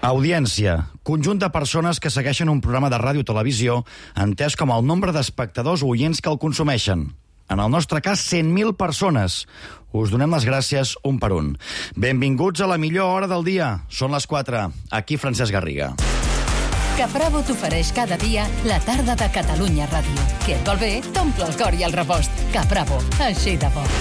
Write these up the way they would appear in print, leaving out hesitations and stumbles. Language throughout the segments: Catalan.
Audiència, conjunt de persones que segueixen un programa de ràdio o televisió entès com el nombre d'espectadors o oients que el consumeixen. En el nostre cas, 100.000 persones. Us donem les gràcies un per un. Benvinguts a la millor hora del dia. Són les 4. Aquí Francesc Garriga. Capravo t'ofereix cada dia la tarda de Catalunya Ràdio. Que et vol bé, t'omple el cor i el rebost. Capravo, així de bo.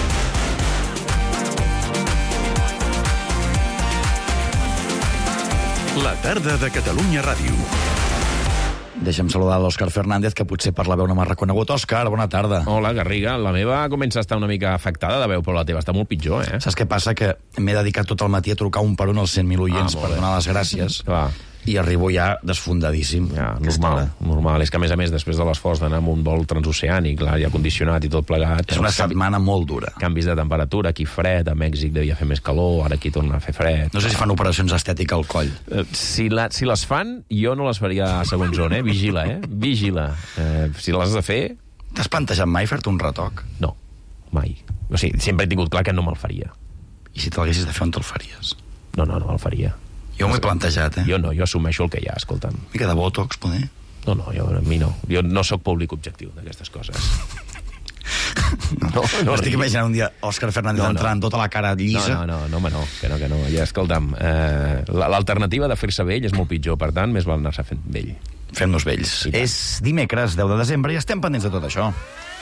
La tarda de Catalunya Ràdio. Deixa'm saludar l'Òscar Fernández, que potser per la veu no m'ha reconegut. Òscar, bona tarda. Hola, Garriga. La meva comença a estar una mica afectada de veu, però la teva està molt pitjor, eh? Saps què passa? Que m'he dedicat tot el matí a trucar un per un als 100.000 oients per donar les gràcies. Clar. I arribo ja desfundadíssim. Ja, normal. És que, a més, després de l'esforç d'anar amb un vol transoceànic, clar, ja condicionat i tot plegat... És una setmana molt dura. Canvis de temperatura, aquí fred, a Mèxic devia fer més calor, ara aquí torna a fer fred. No sé si fan operacions estètiques al coll. Si les fan, jo no les faria a segon zona, eh? Vigila, eh? Vigila. Si les has de fer... T'has plantejat mai fer-te un retoc? No, mai. O sigui, sempre he tingut clar que no me'l faria. I si te'l haguessis de fer, on te'l faries? No me'l faria. Jo m'ho he plantejat, eh? Jo no, jo assumeixo el que hi ha, escolta'm. Una mica de botox, poder? No, a mi no. Jo no sóc públic objectiu d'aquestes coses. No. Estic imaginant un dia Òscar Fernández entrant amb tota la cara llisa. No. Que no. Ja, escolta'm, l'alternativa de fer-se vell és molt pitjor, per tant, més val anar-se fent vell. Fem-nos vells. És dimecres, 10 de desembre, i estem pendents de tot això.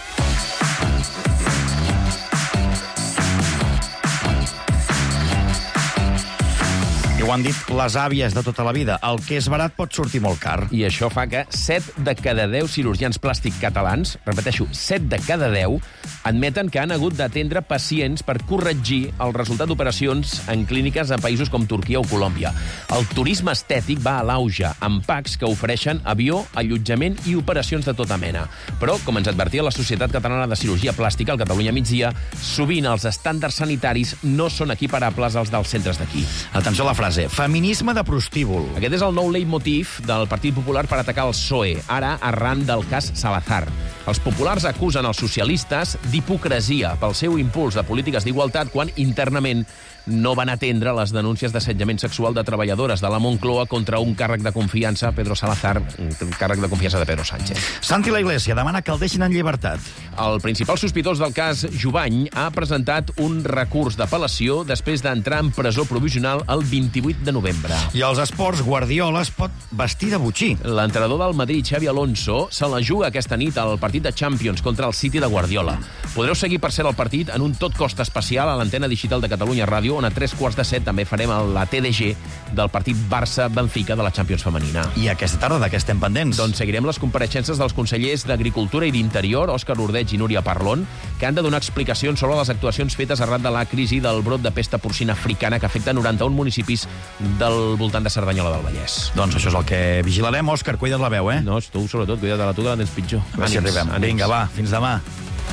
I ho han dit les àvies de tota la vida. El que és barat pot sortir molt car. I això fa que 7 de cada 10 cirurgians plàstics catalans, repeteixo, 7 de cada 10, admeten que han hagut d'atendre pacients per corregir el resultat d'operacions en clíniques a països com Turquia o Colòmbia. El turisme estètic va a l'auge, amb packs que ofereixen avió, allotjament i operacions de tota mena. Però, com ens advertia la Societat Catalana de Cirurgia Plàstica, al Catalunya Migdia, sovint els estàndards sanitaris no són equiparables als dels centres d'aquí. Atenció a la frase. Feminisme de prostíbul. Aquest és el nou leitmotiv del Partit Popular per atacar el PSOE, ara arran del cas Salazar. Els populars acusen els socialistes d'hipocresia pel seu impuls de polítiques d'igualtat quan internament no van atendre les denúncies d'assetjament sexual de treballadores de la Moncloa contra un càrrec de confiança, Pedro Salazar, un càrrec de confiança de Pedro Sánchez. Santi la Iglesia demana que el deixin en llibertat. El principal sospitós del cas Jubany ha presentat un recurs d'apel·lació després d'entrar en presó provisional el 28 de novembre. I als esports, Guardiola es pot vestir de botxí. L'entrenador del Madrid, Xavi Alonso, se la juga aquesta nit al partit de Champions contra el City de Guardiola. Podreu seguir, per cert, el partit en un tot costa especial a l'antena digital de Catalunya Ràdio, on a 3:45 també farem la TDG del partit Barça-Benfica de la Champions femenina. I aquesta tarda de què estem pendents? Doncs seguirem les compareixences dels consellers d'Agricultura i d'Interior, Òscar Ordeig i Núria Parlon, que han de donar explicacions sobre les actuacions fetes arran de la crisi del brot de pesta porcina africana que afecta 91 municipis del voltant de Cerdanyola del Vallès. Doncs això és el que vigilarem. Òscar, cuida't la veu, eh? No, tu sobretot, cuida't de la tu, que la tens pitjor. A veure si arribem. Vinga, va, fins demà.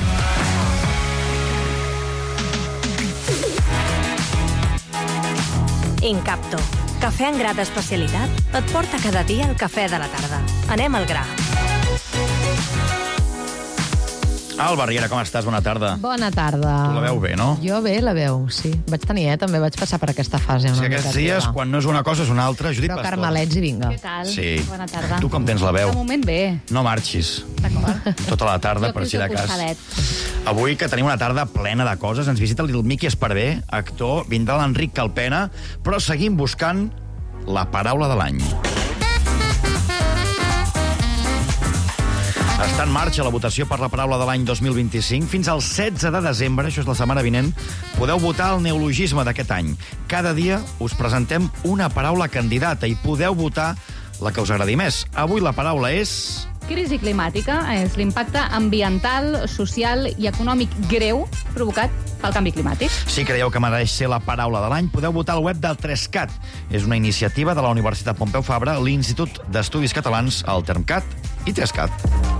Incapto. Cafè en gra d'especialitat et porta cada dia el cafè de la tarda. Anem al gra. Alba Riera, com estàs? Bona tarda. Bona tarda. Tu la veu bé, no? Jo bé, la veu, sí. Vaig tenir, també vaig passar per aquesta fase. És que aquests dies, quan no és una cosa, és una altra. Judit Però Pastor. carmelets i vinga. Què tal? Sí. Bona tarda. Tu com tens la veu? De moment bé. No marxis. D'acord. Tota la tarda, Jo per si de cas. costadet. Avui, que tenim una tarda plena de coses, ens visita el Miqui Esparvé, actor, vindrà l'Enric Calpena, però seguim buscant la paraula de l'any. Està en marxa la votació per la paraula de l'any 2025. Fins al 16 de desembre, això és la setmana vinent, podeu votar el neologisme d'aquest any. Cada dia us presentem una paraula candidata i podeu votar la que us agradi més. Avui la paraula és... Crisi climàtica és l'impacte ambiental, social i econòmic greu provocat pel canvi climàtic. Si creieu que mereix ser la paraula de l'any, podeu votar al web del 3CAT. És una iniciativa de la Universitat Pompeu Fabra, l'Institut d'Estudis Catalans, el Termcat i 3CAT.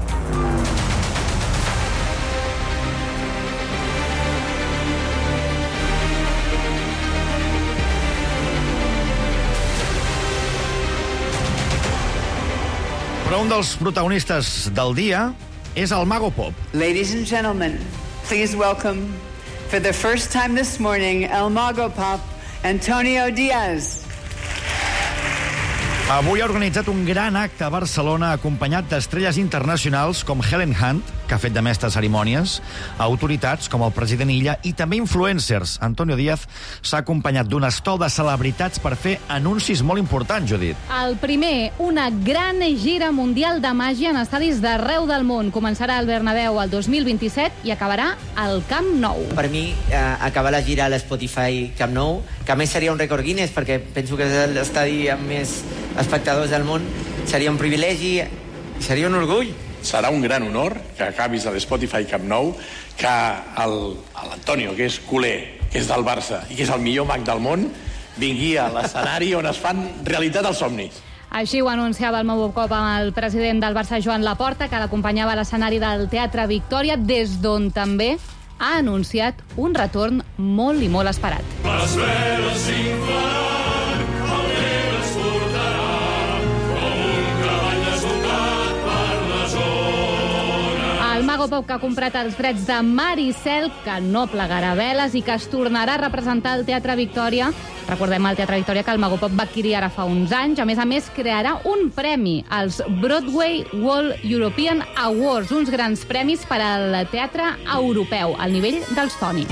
Però un dels protagonistes del dia és el Mago Pop. Ladies and gentlemen, please welcome, for the first time this morning, El Mago Pop, Antonio Diaz. Avui ha organitzat un gran acte a Barcelona acompanyat d'estrelles internacionals com Helen Hunt, que ha fet de mestre de cerimònies, autoritats com el president Illa i també influencers. Antonio Díaz s'ha acompanyat d'un estol de celebritats per fer anuncis molt importants, Judit. El primer, una gran gira mundial de màgia en estadis d'arreu del món. Començarà al Bernabéu el 2027 i acabarà al Camp Nou. Per mi, acabar la gira a l'Spotify Camp Nou, que a més seria un rècord Guinness, perquè penso que és l'estadi amb més espectadors del món, seria un privilegi i seria un orgull. Serà un gran honor que acabis a l'Spotify Camp Nou, que l'Antonio, que és culer, que és del Barça i que és el millor mag del món, vingui a l'escenari on es fan realitat els somnis. Així ho anunciava el meu cop amb el president del Barça, Joan Laporta, que l'acompanyava a l'escenari del Teatre Victòria, des d'on també ha anunciat un retorn molt i molt esperat. Les veles s'inflaran, el vent es portarà, com un cavall desbocat per la zona. El Mago Pop, que ha comprat els drets de Mar i Cel, que no plegarà veles i que es tornarà a representar al Teatre Victòria. Recordem al Teatre Victòria que el Mago Pop va adquirir ara fa uns anys. A més, crearà un premi, els Broadway World European Awards, uns grans premis per al teatre europeu, al nivell dels Tony.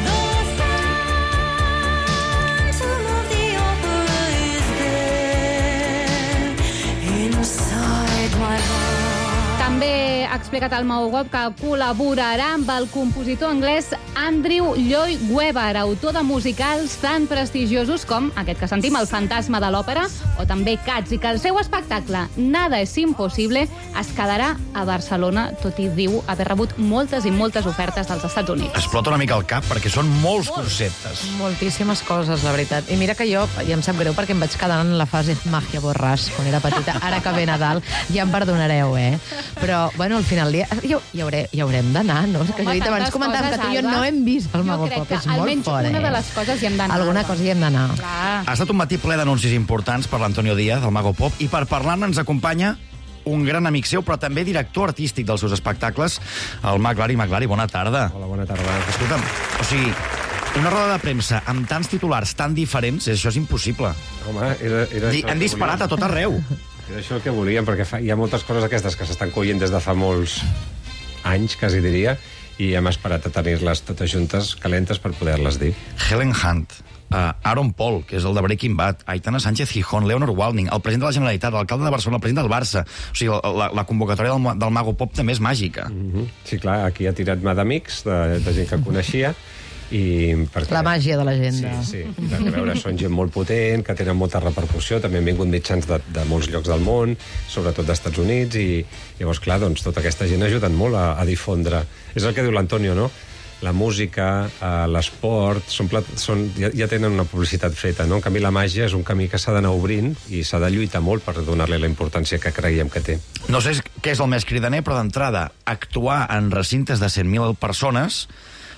També ha explicat al Mago Pop que col·laborarà amb el compositor anglès Andrew Lloyd Webber, autor de musicals tan prestigiosos com aquest que sentim, El fantasma de l'òpera, o també Cats, i que el seu espectacle Nada es imposible es quedarà a Barcelona, tot i diu haver rebut moltes i moltes ofertes dels Estats Units. Explota una mica el cap perquè són molts conceptes. Moltíssimes coses, la veritat. I mira que jo, ja em sap greu perquè em vaig quedar en la fase màgia borràs quan era petita. Ara que ve Nadal, ja em perdonareu, Però, bueno, al final del dia hi haurem d'anar, no? Que jo he dit abans, comentàvem que tu i jo no hem vist el Mago Pop, és molt fort, una de les coses hi hem d'anar. Alguna cosa hi hem d'anar. Ha estat un matí ple d'anuncis importants per l'Antonio Díaz, el Mago Pop, i per parlar-ne ens acompanya un gran amic seu, però també director artístic dels seus espectacles, el Maglari. Maglari, bona tarda. Hola, bona tarda. Escolta'm, o sigui, una roda de premsa amb tants titulars tan diferents, això és impossible. Home, era Han disparat a tot arreu. Era això el que volíem, perquè hi ha moltes coses aquestes que s'estan coient des de fa molts anys, quasi diria, i hem esperat a tenir-les totes juntes, calentes, per poder-les dir. Helen Hunt, Aaron Paul, que és el de Breaking Bad, Aitana Sánchez Gijón, Leonor Walding, el president de la Generalitat, l'alcalde de Barcelona, el president del Barça. O sigui, la convocatòria del Mago Pop també és màgica. Sí, clar, aquí ha tirat mà d'amics, de gent que coneixia, perquè... La màgia de l'agenda. Sí. I perquè, a veure, són gent molt potent, que tenen molta repercussió, també han vingut mitjans de molts llocs del món, sobretot dels Estats Units, i llavors, clar, doncs, tota aquesta gent ha ajudat molt a difondre. És el que diu l'Antonio, no? La música, l'esport, ja tenen una publicitat feta, no? En canvi, la màgia és un camí que s'ha d'anar obrint i s'ha de lluitar molt per donar-li la importància que creiem que té. No sé què és el més cridaner, però d'entrada, actuar en recintes de 100.000 persones...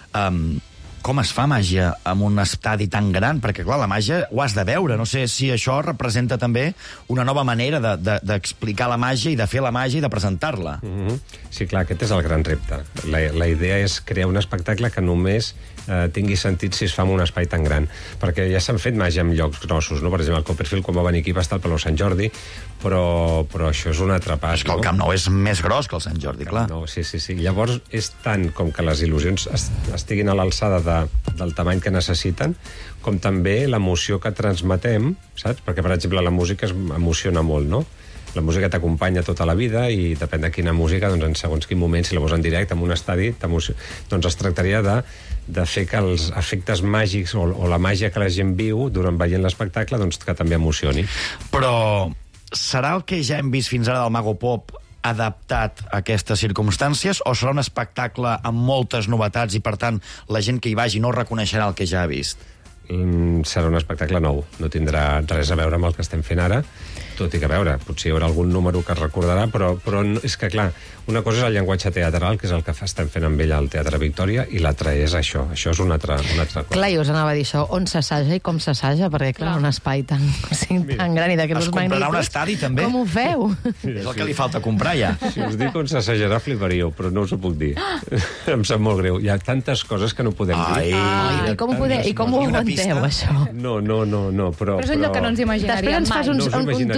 Com es fa màgia en un estadi tan gran? Perquè, clar, la màgia ho has de veure. No sé si això representa també una nova manera d'explicar la màgia i de fer la màgia i de presentar-la. Sí, clar, aquest és el gran repte. La idea és crear un espectacle que només tingui sentit si es fa en un espai tan gran. Perquè ja s'han fet màgia en llocs grossos, no? Per exemple, el Copperfield, quan va venir aquí, va estar al Palau Sant Jordi, però això és un altre pas. És que el Camp Nou és més gros que el Sant Jordi, clar. No, sí. Llavors, és tant com que les il·lusions estiguin a l'alçada del tamany que necessiten, com també l'emoció que transmetem, saps? Perquè, per exemple, la música emociona molt, no? La música t'acompanya tota la vida i depèn de quina música, doncs en segons quin moment, si la vols en directe en un estadi, doncs es tractaria de fer que els efectes màgics o la màgia que la gent viu durant veient l'espectacle, doncs que també emocioni. Però serà el que ja hem vist fins ara del Mago Pop adaptat a aquestes circumstàncies, o serà un espectacle amb moltes novetats i, per tant, la gent que hi vagi no reconeixerà el que ja ha vist? Serà un espectacle nou. No tindrà res a veure amb el que estem fent ara, tot i que, a veure, potser hi haurà algun número que es recordarà, però és que, clar, una cosa és el llenguatge teatral, que és el que estem fent amb ell al Teatre Victòria, i l'altra és això. Això és una altra cosa. Clar, jo us anava a dir això, on s'assaja i com s'assaja, perquè, clar, un espai tan gran i d'aquestos magnituds... Es comprarà un estadi, també? Com ho feu? És el que li falta comprar, ja. Si us dic on s'assajarà, fliparíeu, però no us ho puc dir. Em sap molt greu. Hi ha tantes coses que no podem dir. I com ho aguanteu, això? No, però... Però és allò que no ens imaginaríem mai. Després ens fas un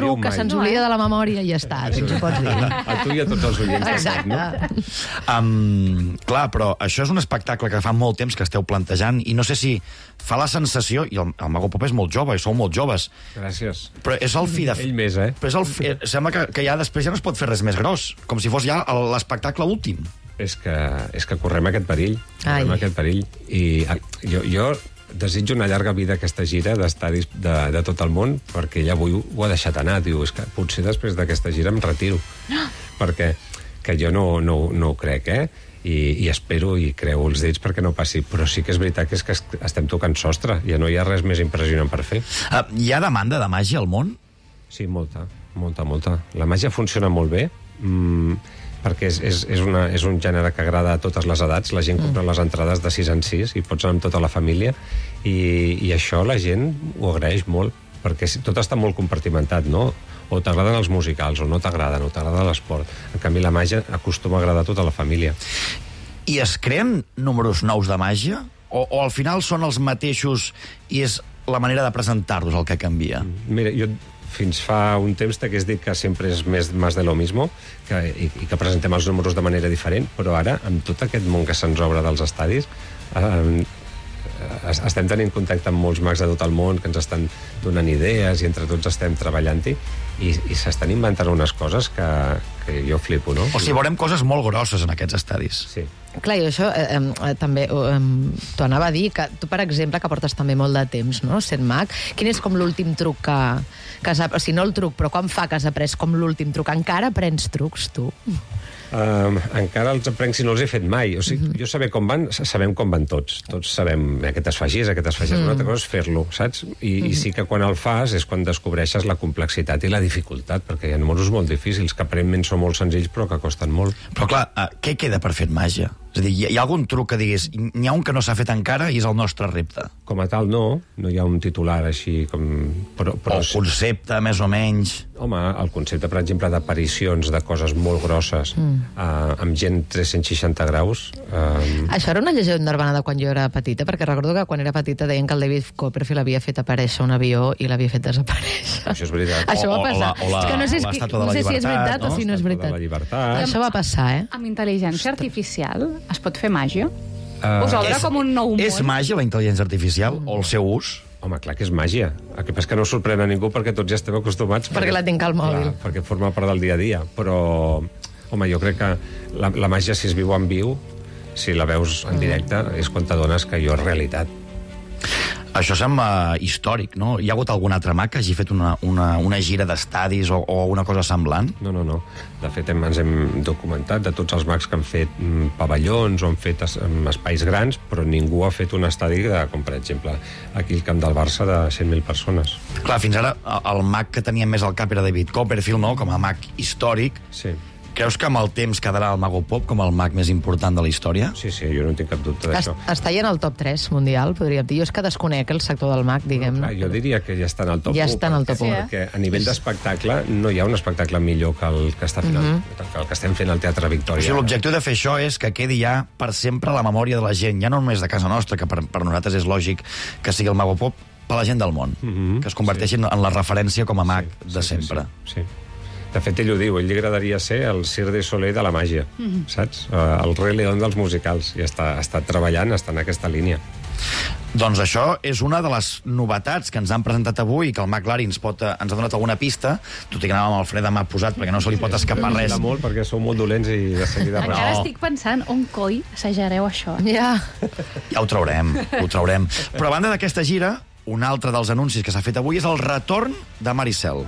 algú diu que mai. se'ns oblida de la memòria i ja està, tu ens ho pots dir. A tu i a tots els oients. Exacte. Clar, però això és un espectacle que fa molt temps que esteu plantejant i no sé si fa la sensació, i el Mago Pop és molt jove, i sou molt joves, Gràcies. però és el fi de... Ell més, eh? Però és sembla que ja després ja no es pot fer res més gros, com si fos ja l'espectacle últim. És que correm aquest perill. Ai. Correm aquest perill. I jo desitjo una llarga vida a aquesta gira d'estadis de tot el món, perquè ella avui ho ha deixat anar. Diu, és que potser després d'aquesta gira em retiro. Perquè que jo no ho crec, I espero i creu els dits perquè no passi. Però sí que és veritat que estem tocant sostre. Ja no hi ha res més impressionant per fer. Hi ha demanda de màgia al món? Sí, molta. La màgia funciona molt bé, perquè és un gènere que agrada a totes les edats. La gent compra les entrades de 6 en 6 i pots anar amb tota la família, i això la gent ho agraeix molt, perquè tot està molt compartimentat, no? O t'agraden els musicals, o no t'agraden, o t'agrada l'esport. En canvi, la màgia acostuma a agradar a tota la família. I es creen números nous de màgia? O al final són els mateixos i és la manera de presentar-los el que canvia? Mira, jo fins fa un temps t'hagués dit que sempre és més de lo mismo, i que presentem els números de manera diferent, però ara, amb tot aquest món que se'ns obre dels estadis, estem tenint contacte amb molts mags de tot el món que ens estan donant idees i entre tots estem treballant-hi, i s'estan inventant unes coses que jo flipo, no? O sigui, veurem coses molt grosses en aquests estadis. Sí. Clar, i això també t'ho anava a dir, que tu, per exemple, que portes també molt de temps, no?, sent mag, quin és com l'últim truc que has après? O sigui, no el truc, però com fa que has après com l'últim truc? Encara aprens trucs, tu? Encara els aprenc si no els he fet mai. O sigui, jo sabem com van tots. Tots sabem aquest es fa així, aquest es fa així. Una altra cosa és fer-lo, saps? I sí que quan el fas és quan descobreixes la complexitat i la dificultat, perquè hi ha números molt difícils, que aparentment són molt senzills però que costen molt. Però clar, què queda per fer màgia? És a dir, hi ha algun truc que diguis, n'hi ha un que no s'ha fet encara i és el nostre repte? Com a tal, no hi ha un titular així com... Però o concepte, més o menys? Home, el concepte, per exemple, d'aparicions de coses molt grosses amb gent 360 graus... Això era una llegenda urbana de quan jo era petita, perquè recordo que quan era petita deien que el David Copperfield havia fet aparèixer un avió i l'havia fet desaparèixer. Això és veritat. Això va passar. És que no sé si és veritat o si no és veritat. Això va passar, Amb intel·ligència artificial es pot fer màgia? Us obre com un nou món? És màgia la intel·ligència artificial o el seu ús? Home, clar que és màgia. El que passa és que no sorprèn a ningú perquè tots ja estem acostumats. Perquè la tinc al mòbil. Clar, perquè forma part del dia a dia. Però, home, jo crec que la màgia, si es viu en viu, si la veus en directe, és quan t'adones que allò és realitat. Això sembla històric, no? Hi ha hagut algun altre mag que hagi fet una gira d'estadis o una cosa semblant? No. De fet, ens hem documentat de tots els mags que han fet pavellons o han fet espais grans, però ningú ha fet un estadi com, per exemple, aquí al camp del Barça de 100.000 persones. Clar, fins ara el mag que teníem més al cap era David Copperfield, no?, com a mag històric. Sí. Creus que amb el temps quedarà el Mago Pop com el mag més important de la història? Sí, jo no tinc cap dubte d'això. Està ja en el top 3 mundial, podríem dir. Jo és que desconec el sector del mag, diguem. Jo diria que ja està en el top 1. Ja està en el top 1. Perquè a nivell d'espectacle no hi ha un espectacle millor que el que està fent el que estem fent al Teatre Victòria. O sigui, l'objectiu de fer això és que quedi ja per sempre a la memòria de la gent, ja no només de casa nostra, que per nosaltres és lògic que sigui el Mago Pop, per la gent del món, que es converteixin en la referència com a mag de sempre. Sí. De fet, ell ho diu, ell li agradaria ser el Cirque du Soleil de la màgia, saps? El Rei León dels musicals. I està treballant, està en aquesta línia. Doncs això és una de les novetats que ens han presentat avui, que el Mag Lari ens ha donat alguna pista, tot i que anàvem amb el fre de mà posat, perquè no se li pot escapar res. Molt, perquè sou molt dolents i de seguida... Encara estic pensant on coi assajareu això. Ja ho traurem. Però a banda d'aquesta gira, un altre dels anuncis que s'ha fet avui és el retorn de Maricel.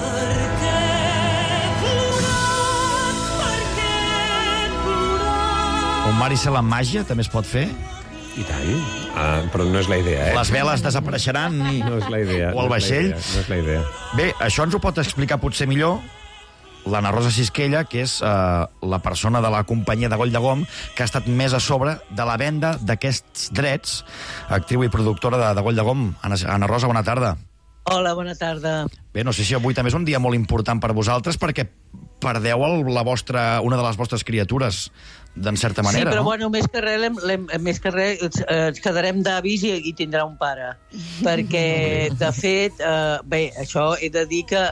Un Maricel amb màgia també es pot fer? I tant. Però no és la idea, Les veles desapareixeran? No és la idea. O el vaixell? No és la idea. Bé, això ens ho pot explicar potser millor l'Anna Rosa Sisquella, que és la persona de la companyia de Goll de Gom que ha estat més a sobre de la venda d'aquests drets, actriu i productora de Goll de Gom. Anna Rosa, bona tarda. Hola, bona tarda. Bé, no sé si avui també és un dia molt important per vosaltres perquè perdeu una de les vostres criatures, d'en certa manera, sí, però no? bueno, més que res ens quedarem d'avis i tindrà un pare. Perquè, de fet, bé, això he de dir que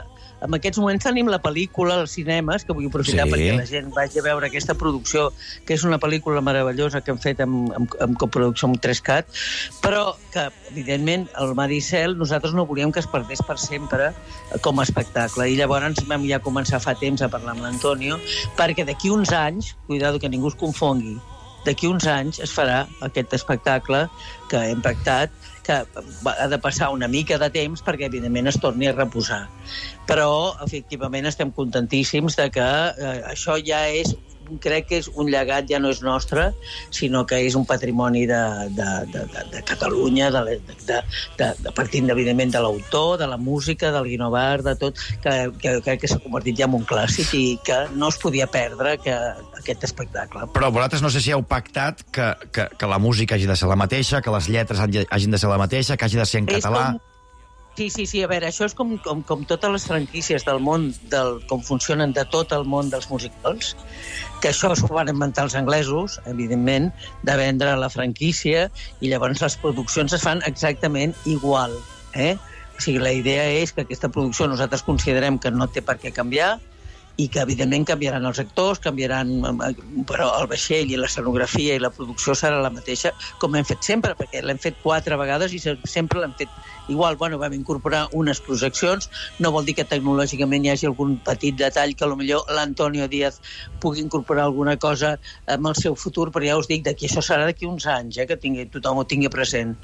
en aquests moments tenim la pel·lícula als cinemes, que vull aprofitar perquè la gent vagi a veure aquesta producció, que és una pel·lícula meravellosa que hem fet amb coproducció amb 3CAT, però que, evidentment, el Mar i Cel nosaltres no volíem que es perdés per sempre com a espectacle. I llavors vam ja començar fa temps a parlar amb l'Antonio, perquè d'aquí uns anys, cuidado que ningú es confongui, d'aquí uns anys es farà aquest espectacle que hem pactat, que ha de passar una mica de temps perquè, evidentment, es torni a reposar. Però, efectivament, estem contentíssims de que això ja és, crec que és un llegat, ja no és nostre, sinó que és un patrimoni de Catalunya, partint, evidentment, de l'autor, de la música, del Guinovar, de tot, que crec que s'ha convertit ja en un clàssic i que no es podia perdre aquest espectacle. Però vosaltres no sé si heu pactat que la música hagi de ser la mateixa, que les lletres hagin de ser la mateixa, que hagi de ser en català... Sí, a veure, això és com totes les franquícies del món, com funcionen de tot el món dels musicals, que això es van inventar els anglesos, evidentment, de vendre la franquícia, i llavors les produccions es fan exactament igual. O sigui, la idea és que aquesta producció nosaltres considerem que no té per què canviar, i que, evidentment, canviaran els actors, però el vaixell i l'escenografia i la producció serà la mateixa, com hem fet sempre, perquè l'hem fet 4 vegades i sempre l'hem fet igual. Bueno, vam incorporar unes projeccions, no vol dir que tecnològicament hi hagi algun petit detall que potser l'Antonio Díaz pugui incorporar alguna cosa amb el seu futur, però ja us dic, això serà d'aquí uns anys, que tothom ho tingui present,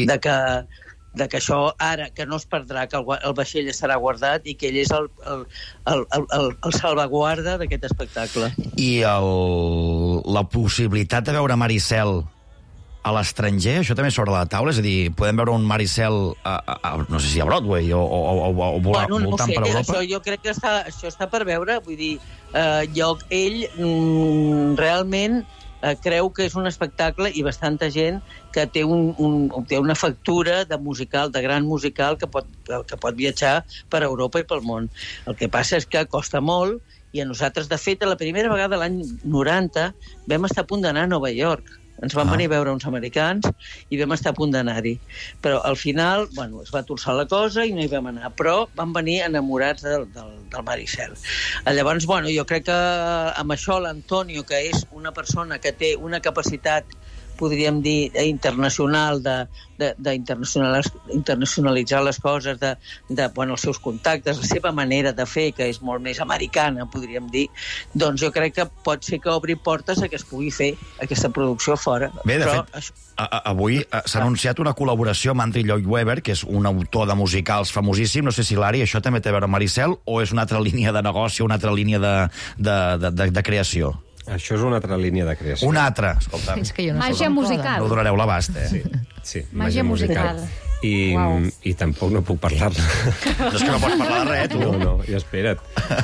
de que això ara, que no es perdrà, que el vaixell estarà guardat i que ell és el salvaguarda d'aquest espectacle. I la possibilitat de veure Mar i Cel a l'estranger, això també sobre la taula? És a dir, podem veure un Mar i Cel no sé si a Broadway o voltant per Europa? Jo crec que això està per veure, vull dir, ell realment creu que és un espectacle i bastanta gent que té una factura de musical, de gran musical, que pot viatjar per Europa i pel món. El que passa és que costa molt, i a nosaltres, de fet, la primera vegada l'any 90 vam estar a punt d'anar a Nova York. Ens van venir a veure uns americans i vam estar a punt d'anar-hi. Però al final, es va torçar la cosa i no hi vam anar. Però vam venir enamorats del Mar i Cel. Llavors, jo crec que amb això l'Antonio, que és una persona que té una capacitat, podríem dir, internacional, d'internacionalitzar les coses, els seus contactes, la seva manera de fer, que és molt més americana, podríem dir, doncs jo crec que pot ser que obri portes a que es pugui fer aquesta producció fora. Bé, de fet, avui s'ha anunciat una col·laboració amb Andrew Lloyd Webber, que és un autor de musicals famosíssim. No sé si, Lari, això també té a veure amb Mar i Cel, o és una altra línia de negoci, una altra línia de creació? Això és una altra línia de creació. Una altra, escolta. Màgia musical. No donareu l'abast, Sí, màgia musical. I tampoc no puc parlar-ne. No és que no pots parlar de res, tu. No, i espera't.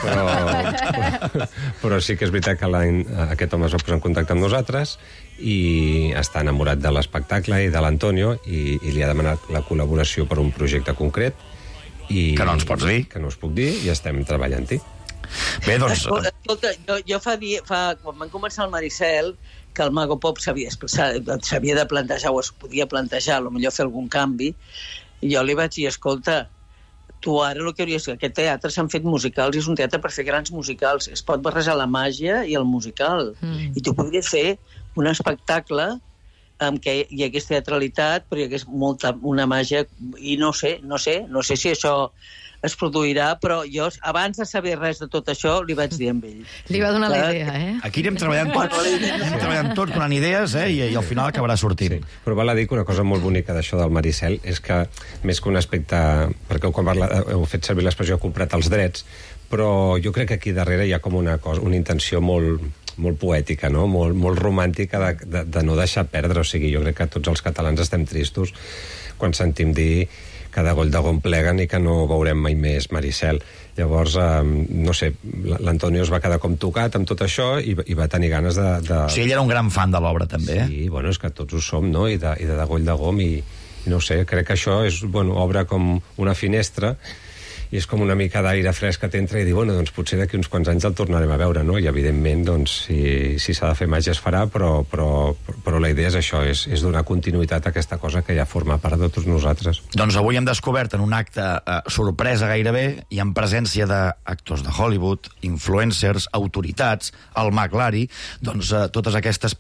Però sí que és veritat que aquest home es va posar en contacte amb nosaltres i està enamorat de l'espectacle i de l'Antonio i li ha demanat la col·laboració per un projecte concret. Que no ens pots dir. Que no us puc dir i estem treballant-hi. Bé, doncs... Escolta, jo quan van començar el Mar i Cel, que el Mago Pop s'havia de plantejar, o es podia plantejar, potser fer algun canvi, i jo li vaig dir, escolta, tu ara el que hauries... Aquest teatre s'han fet musicals i és un teatre per fer grans musicals. Es pot barrejar la màgia i el musical. I tu podries fer un espectacle en què hi hagués teatralitat, però hi hagués una màgia, i no sé si això es produirà, però jo, abans de saber res de tot això, li vaig dir amb ell. Li va donar la idea, Aquí anem treballant tots, donant idees, i al final acabarà sortint. Sí, però val a dir que una cosa molt bonica d'això del Mar i Cel és que, més que un aspecte... Perquè quan heu fet servir l'expressió "ha comprat els drets", però jo crec que aquí darrere hi ha com una intenció molt poètica, no? Molt romàntica de no deixar perdre. O sigui, jo crec que tots els catalans estem tristos quan sentim dir que de Goll de Gon pleguen i que no veurem mai més Mar i Cel. Llavors, no sé, l'Antonio es va quedar com tocat amb tot això i va tenir ganes de... O sigui, ell era un gran fan de l'obra, també. Sí, és que tots ho som, no? I de Goll de Gon, i no sé, crec que això és, obre com una finestra i és com una mica d'aire fresc que t'entra i dir, bueno, doncs potser d'aquí uns quants anys el tornarem a veure, no? I evidentment, doncs, si s'ha de fer màgia es farà, però la idea és això, és donar continuïtat a aquesta cosa que ja forma part de tots nosaltres. Doncs avui hem descobert en un acte sorpresa gairebé i en presència d'actors de Hollywood, influencers, autoritats, el McLary, doncs totes aquestes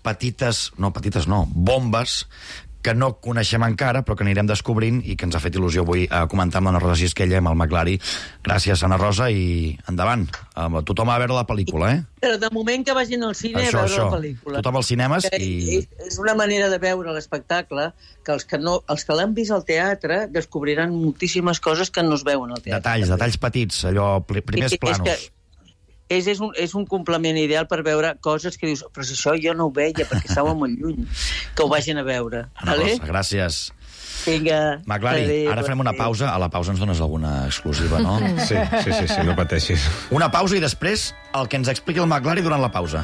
bombes que no coneixem encara, però que anirem descobrint i que ens ha fet il·lusió avui comentar amb l'Anna Rosa Gisquella i amb el McLary. Gràcies, Anna Rosa, i endavant. Tothom va a veure la pel·lícula, Però de moment que vagin al cine a veure la pel·lícula. Tothom als cinemes i... És una manera de veure l'espectacle que els que l'han vist al teatre descobriran moltíssimes coses que no es veuen al teatre. Detalls petits, allò, primers planos. És un complement ideal per veure coses que dius, però si això jo no ho veia perquè estava molt lluny, que ho vagin a veure. Vale? Gràcies. Vinga. McLary, ara farem una pausa. A la pausa ens dones alguna exclusiva, no? Sí, no pateixis. Una pausa i després el que ens expliqui el McLary durant la pausa.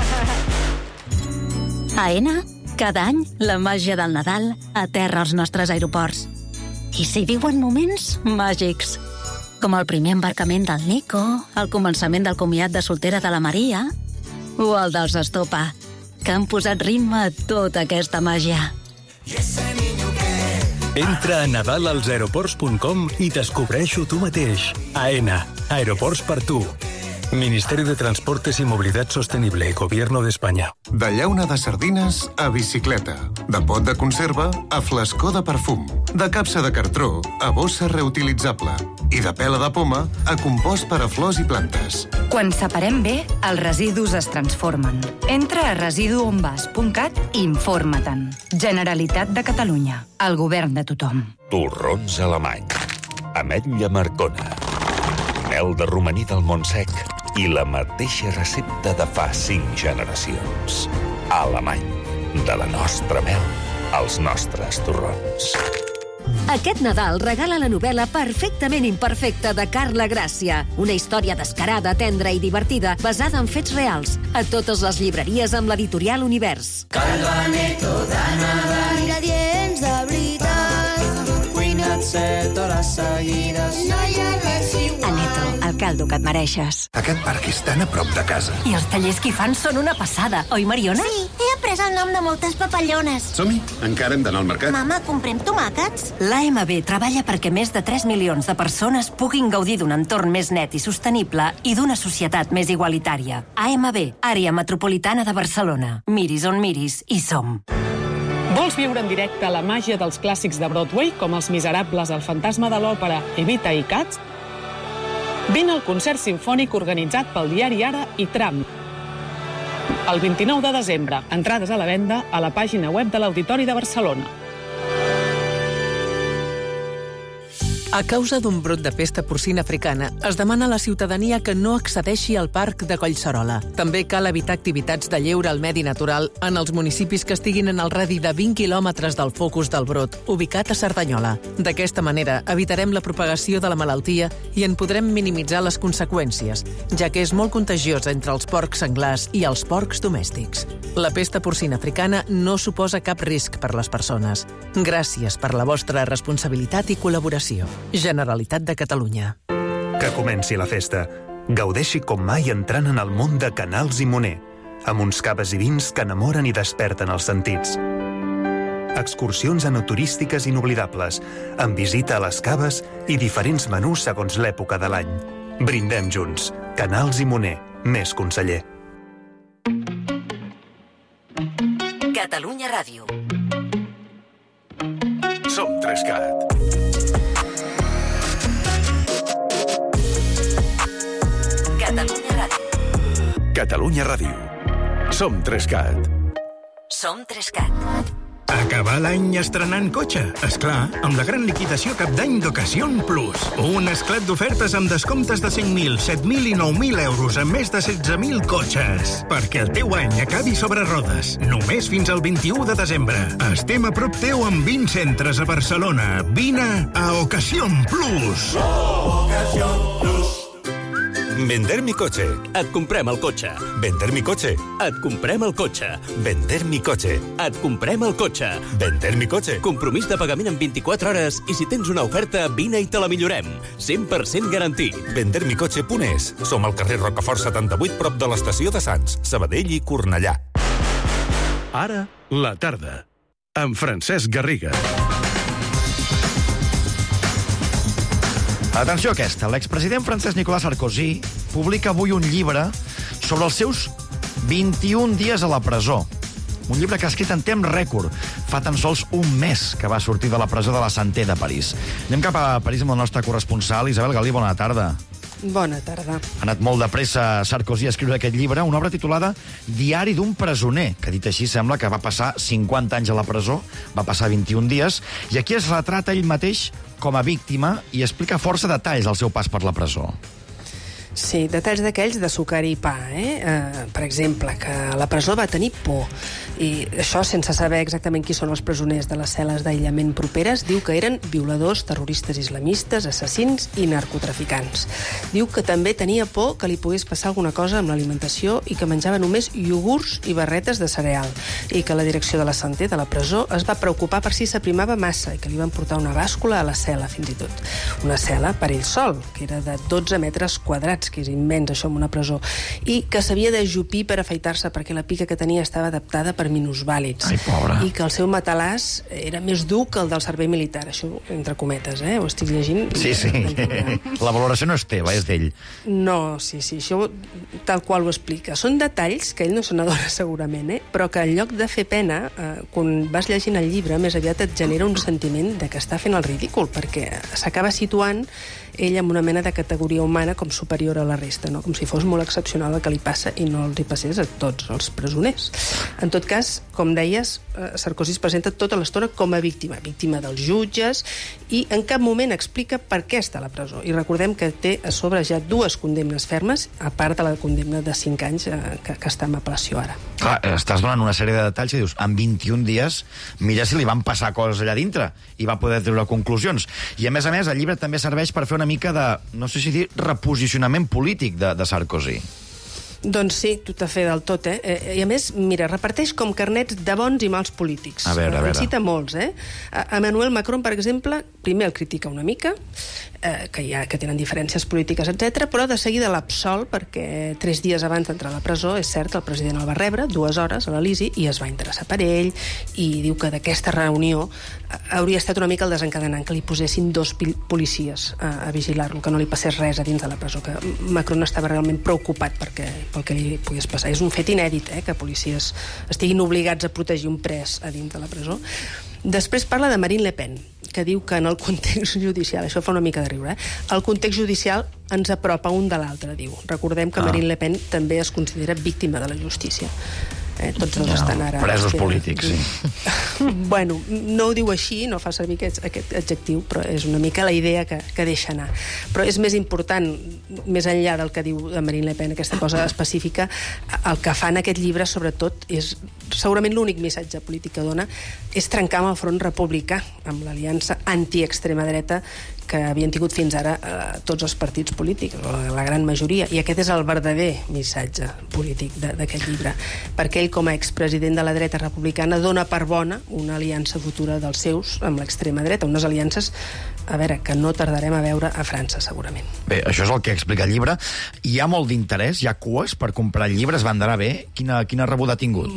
A ENA, cada any, la màgia del Nadal aterra als nostres aeroports. I s'hi viuen moments màgics, com el primer embarcament del Nico, el començament del comiat de soltera de la Maria o el dels Estopa, que han posat ritme a tota aquesta màgia. Entra a nadalalsaeroports.com i descobreix-ho tu mateix. AENA, aeroports per tu. Ministerio de Transportes y Movilidad Sostenible y Gobierno de España. De llauna de sardines a bicicleta. De pot de conserva a flascó de perfum. De capsa de cartró a bossa reutilitzable. I de pela de poma a compost per a flors i plantes. Quan separem bé, els residus es transformen. Entra a residuonvas.cat i informa-te'n. Generalitat de Catalunya. El govern de tothom. Torrons alemanys. Ametlla Marcona. Mel de romaní del Montsec. I la mateixa recepta de fa 5 generacions. Alemany. De la nostra mel als nostres torrons. Aquest Nadal regala la novel·la Perfectament imperfecta de Carla Gràcia. Una història descarada, tendra i divertida, basada en fets reals. A totes les llibreries amb l'editorial Univers. Calvaneto de Nadal. Ingredients de veritat. Cuina't 7 hores seguides. No hi ha res igual. Aneto, el caldo que et mereixes. Aquest parc és tan a prop de casa. I els tallers que hi fan són una passada, oi, Mariona? Sí, he après el nom de moltes papallones. Som-hi, encara hem d'anar al mercat. Mama, comprem tomàquets? L'AMB treballa perquè més de 3 milions de persones puguin gaudir d'un entorn més net i sostenible i d'una societat més igualitària. AMB, Àrea Metropolitana de Barcelona. Miris on miris, hi som. Vols viure en directe la màgia dels clàssics de Broadway, com Els Miserables, El Fantasma de l'Òpera, Evita i Cats? Vine al concert simfònic organitzat pel diari Ara i Tram. El 29 de desembre, entrades a la venda a la pàgina web de l'Auditori de Barcelona. A causa d'un brot de pesta porcina africana, es demana a la ciutadania que no accedeixi al parc de Collserola. També cal evitar activitats de lleure al medi natural en els municipis que estiguin en el radi de 20 quilòmetres del focus del brot, ubicat a Cerdanyola. D'aquesta manera, evitarem la propagació de la malaltia i en podrem minimitzar les conseqüències, ja que és molt contagiosa entre els porcs senglars i els porcs domèstics. La pesta porcina africana no suposa cap risc per les persones. Gràcies per la vostra responsabilitat i col·laboració. Generalitat de Catalunya. Que comenci la festa. Gaudeixi com mai entrant en el món de Canals i Moner, amb uns caves i vins que enamoren i desperten els sentits. Excursions enoturístiques inoblidables, amb visita a les caves i diferents menús segons l'època de l'any. Brindem junts. Canals i Moner. Més conseller. Catalunya Ràdio. Som 3CAT. Catalunya Ràdio. Catalunya Ràdio. Som 3CAT. Som 3CAT. Acabar l'any estrenant cotxe? Esclar, amb la gran liquidació cap d'any d'Ocasión Plus. Un esclat d'ofertes amb descomptes de 5.000, 7.000 i 9.000 euros en més de 16.000 cotxes. Perquè el teu any acabi sobre rodes. Només fins al 21 de desembre. Estem a prop teu amb 20 centres a Barcelona. Vine a Ocasión Plus. Ocasión Plus. Vender mi coche. Et comprem el cotxe. Vender mi coche. Et comprem el cotxe. Vender mi coche. Et comprem el cotxe. Vender mi coche. Compromís de pagament en 24 hores i si tens una oferta, vine i te la millorem. 100% garantit. Vendermicoche.es. Som al carrer Rocafort 78, prop de l'estació de Sants, Sabadell i Cornellà. Ara, la tarda. Amb Francesc Garriga. Atenció a aquesta. L'expresident francès Nicolas Sarkozy publica avui un llibre sobre els seus 21 dies a la presó. Un llibre que ha escrit en temps rècord. Fa tan sols un mes que va sortir de la presó de la Santé de París. Anem cap a París amb el nostre corresponsal, Isabel Galí. Bona tarda. Bona tarda. Ha anat molt de pressa Sarkozy a escriure aquest llibre, una obra titulada Diari d'un presoner, que dit així sembla que va passar 50 anys a la presó, va passar 21 dies, i aquí es retrata ell mateix com a víctima i explica força detalls del seu pas per la presó. Sí, detalls d'aquells de sucar i pa, per exemple, que a la presó va tenir por. I això sense saber exactament qui són els presoners de les cel·les d'aïllament properes, diu que eren violadors, terroristes islamistes, assassins i narcotraficants. Diu que també tenia por que li pogués passar alguna cosa amb l'alimentació i que menjava només iogurts i barretes de cereal, i que la direcció de la Santé de la presó es va preocupar per si s'aprimava massa i que li van portar una bàscula a la cel·la, fins i tot. Una cel·la per ell sol, que era de 12 metres quadrats, que és immens això en una presó, i que s'havia d'ajupir per afaitar-se perquè la pica que tenia estava adaptada per minusvàlids. Ai, pobra. I que el seu matalàs era més dur que el del servei militar. Això entre cometes, ho estic llegint. Sí. La valoració no és teva, és d'ell. No, sí, això tal qual ho explica. Són detalls que ell no se n'adona segurament, però que en lloc de fer pena, quan vas llegint el llibre, més aviat et genera un sentiment de que està fent el ridícul, perquè s'acaba situant ell amb una mena de categoria humana com superior a la resta, no? Com si fos molt excepcional el que li passa i no els hi passés a tots els presoners. En tot cas, com deies, Sarkozy es presenta tota l'estona com a víctima dels jutges, i en cap moment explica per què està a la presó. I recordem que té a sobre ja 2 condemnes fermes, a part de la condemna de 5 anys que està en apel·lació ara. Clar, estàs donant una sèrie de detalls i dius, en 21 dies, mira si li van passar coses allà dintre, i va poder treure conclusions. I a més, el llibre també serveix per fer una mica de, no sé si dir, reposicionament polític de Sarkozy. Doncs sí, tot a fer del tot, I a més, mira, reparteix com carnets de bons i mals polítics. A veure. En cita molts, Emmanuel Macron, per exemple, primer el critica una mica, que tenen diferències polítiques, etc., però de seguida l'absol perquè 3 dies abans d'entrar a la presó, és cert, el president el va rebre 2 hores a l'Elisi i es va interessar per ell, i diu que d'aquesta reunió hauria estat una mica el desencadenant, que li posessin 2 policies a vigilar-lo, que no li passés res a dins de la presó, que Macron estava realment preocupat pel que li pogués passar. És un fet inèdit, que policies estiguin obligats a protegir un pres a dins de la presó. Després parla de Marine Le Pen, que diu que en el context judicial, això fa una mica de riure, el context judicial ens apropa un de l'altre, diu. Recordem que Marine Le Pen també es considera víctima de la justícia. Tots dos estan ara... Presos polítics, sí. Bueno, no ho diu així, no fa servir aquest adjectiu, però és una mica la idea que deixa anar. Però és més important, més enllà del que diu Marine Le Pen, aquesta cosa específica, el que fa en aquest llibre, sobretot, és segurament l'únic missatge polític que dona, és trencar amb el front republicà, amb l'aliança anti-extrema dreta que havien tingut fins ara tots els partits polítics, la gran majoria, i aquest és el verdader missatge polític d'aquest llibre, perquè ell, com a expresident de la dreta republicana, dona per bona una aliança futura dels seus amb l'extrema dreta, unes aliances, a veure, que no tardarem a veure a França, segurament. Bé, això és el que explica el llibre. Hi ha molt d'interès, hi ha cues per comprar el llibre, es venderà bé? Quina rebuda ha tingut?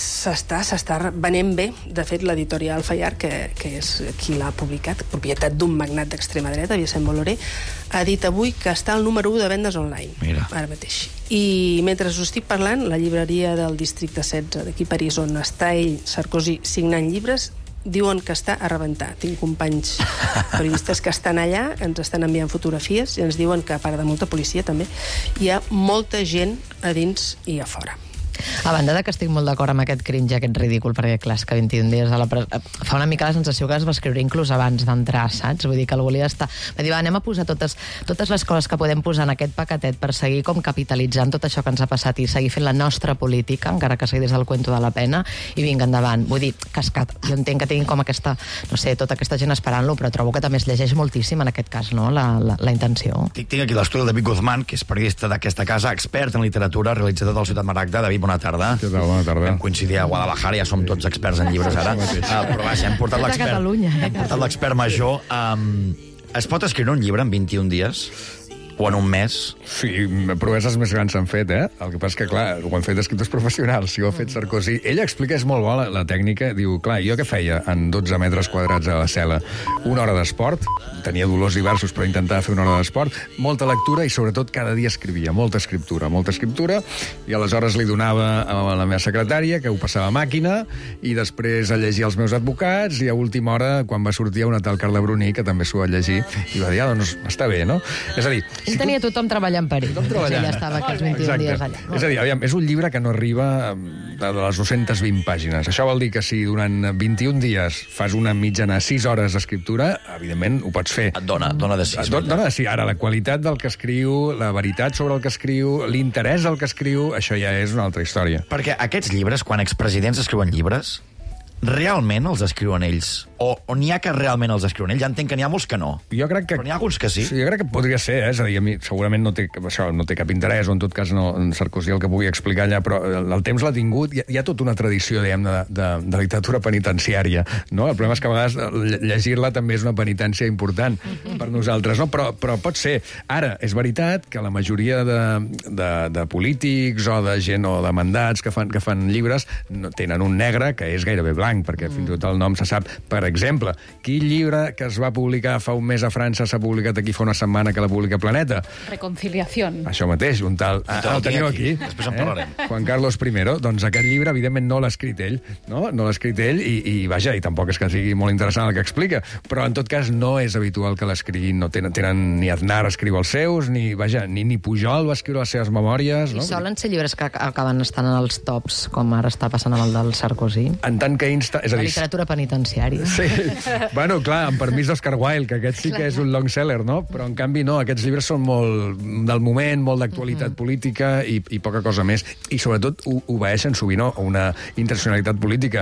S'està venent bé. De fet, l'editorial Fayard, que és qui l'ha publicat, propietat d'un magnat d'extrema dreta, Vicent Bolloré, ha dit avui que està al número 1 de vendes online. Mira. Ara mateix. I mentre us estic parlant, la llibreria del districte 16 d'aquí a París, on està ell, Sarkozy, signant llibres, diuen que està a rebentar. Tinc companys periodistes que estan allà, ens estan enviant fotografies i ens diuen que, a part de molta policia també, hi ha molta gent a dins i a fora. A banda de que estic molt d'acord amb aquest cringe, aquest ridícul, perquè clar, és que 21 dies a la presó... Fa una mica la sensació que es va escriure inclús abans d'entrar, saps? Vull dir que algú li està... Va dir, va, anem a posar totes les coses que podem posar en aquest paquetet per seguir com capitalitzant tot això que ens ha passat i seguir fent la nostra política, encara que sigui des del cuento de la pena, i vinga, endavant. Vull dir, cascat. Jo entenc que tinguin com aquesta, no sé, tota aquesta gent esperant-lo, però trobo que també es llegeix moltíssim en aquest cas, no?, la intenció. Tinc aquí l'estudi del David Guzmán, que és periodista d'aquesta casa, expert en literatura, realitzador del Ciutat Maragda. David, bona tarda. Què tal? Bona tarda. Vam coincidir a Guadalajara, ja som tots experts en llibres ara. Però vaja, hem portat l'expert major. Es pot escriure un llibre en 21 dies? O en un mes? Sí, proeses més grans s'han fet, eh? El que passa que, clar, ho han fet escriptors professionals, si ho ha fet Sarkozy. Ell explica, és molt bona la tècnica, diu, clar, jo què feia en 12 metres quadrats a la cel·la? Una hora d'esport, tenia dolors diversos, però intentava fer una hora d'esport, molta lectura i, sobretot, cada dia escrivia, molta escriptura, i aleshores li donava a la meva secretària, que ho passava a màquina, i després a llegir els meus advocats, i a última hora, quan va sortir una tal Carla Bruni, que també s'ho va llegir, i va dir, doncs, està bé, no? És a dir, ell tenia tothom treballant per ell. Ella estava aquells 21 dies allà. És a dir, aviam, és un llibre que no arriba de les 220 pàgines. Això vol dir que si durant 21 dies fas una mitjana 6 hores d'escriptura, evidentment ho pots fer. Et dona de 6. Dona de 6. Ara, la qualitat del que escriu, la veritat sobre el que escriu, l'interès del que escriu, això ja és una altra història. Perquè aquests llibres, quan expresidents escriuen llibres, realment els escriuen ells? O n'hi ha que realment els escriuen ells? Ja entenc que n'hi ha molts que no. Jo crec que... Però n'hi ha alguns que sí. Jo crec que podria ser, És a dir, a mi segurament no té cap interès, o en tot cas no, en Sarkozy el que pugui explicar allà, però el temps l'ha tingut. Hi ha tota una tradició, diguem, de literatura penitenciària, no? El problema és que a vegades llegir-la també és una penitència important per nosaltres, no? Però pot ser. Ara, és veritat que la majoria de polítics o de gent o de mandats que fan llibres tenen un negre que és gairebé blanc, perquè fins i tot el nom se sap. Per exemple, quin llibre que es va publicar fa un mes a França s'ha publicat aquí fa una setmana que la publica Planeta? Reconciliación. Això mateix, un tal... El teniu aquí. Després en parlarem. Juan Carlos I. Doncs aquest llibre, evidentment, no l'ha escrit ell, no? No l'ha escrit ell i vaja, i tampoc és que sigui molt interessant el que explica, però en tot cas no és habitual que l'escriguin, no tenen ni Aznar escriu els seus, ni Pujol va escriure les seves memòries, no? I solen ser llibres que acaben estant en els tops, com ara està passant amb el del Sarkozy? En tant que insta... La literatura penitenciària. Sí. Bueno, clar, amb permís d'Oscar Wilde, que aquest sí que és un long seller, no? Però, en canvi, no, aquests llibres són molt del moment, molt d'actualitat política i poca cosa més. I, sobretot, obeeixen sovint a una intencionalitat política.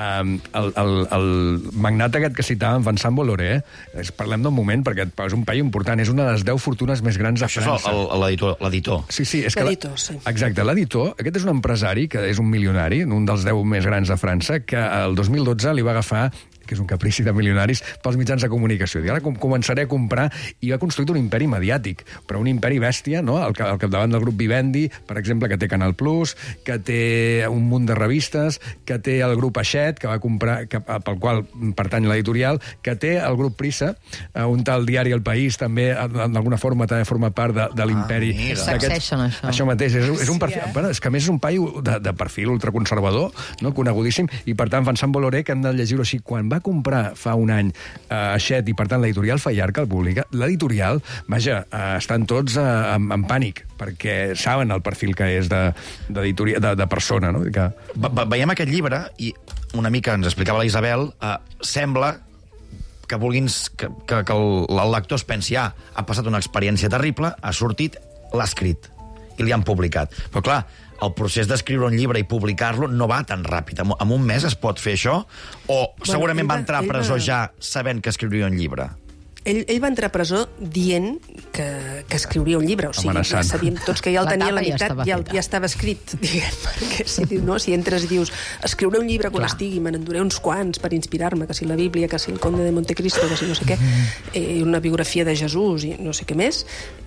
El magnat aquest que citàvem, Vincent Bolloré, parlem d'un moment, perquè és un paio important, és una de les 10 fortunes més grans de França. Això és l'editor. Sí, és que... L'editor, sí. Exacte, l'editor, aquest és un empresari, que és un milionari, un dels 10 més grans de França, que el 2012 li va agafar, que és un caprici de milionaris, pels mitjans de comunicació. I ara començaré a comprar, i ha construït un imperi mediàtic, però un imperi bèstia, no? Al capdavant del grup Vivendi, per exemple, que té Canal Plus, que té un munt de revistes, que té el grup Hachette, que va comprar, pel qual pertany l'editorial, que té el grup Prisa, un tal diari El País, també, d'alguna forma, també forma part de l'imperi. Succession, això. Això mateix. És un perfil, és que a més és un paio de perfil ultraconservador, no? Conegudíssim, i per tant, Vincent Bolloré, que hem de llegir-ho així, quan va comprar fa un any Hachette i, per tant, l'editorial Fayard, que el publica, l'editorial, vaja, estan tots en pànic, perquè saben el perfil que és de persona, no? Veiem aquest llibre i una mica ens explicava la Isabel, sembla que vulguin que el lector es pensi, ha passat una experiència terrible, ha sortit, l'ha escrit i li han publicat. Però clar, el procés d'escriure un llibre i publicar-lo no va tan ràpid. En un mes es pot fer això? O segurament va entrar a presó ja sabent que escriuria un llibre? Ell va entrar a presó dient que escriuria un llibre. O sigui, ja sabíem tots que ja el tenia a la meitat, ja estava escrit, diguem, perquè si entres i dius escriuré un llibre quan estigui, me n'enduré uns quants per inspirar-me, que si la Bíblia, que si el Conde de Montecristo, que si no sé què, una biografia de Jesús i no sé què més,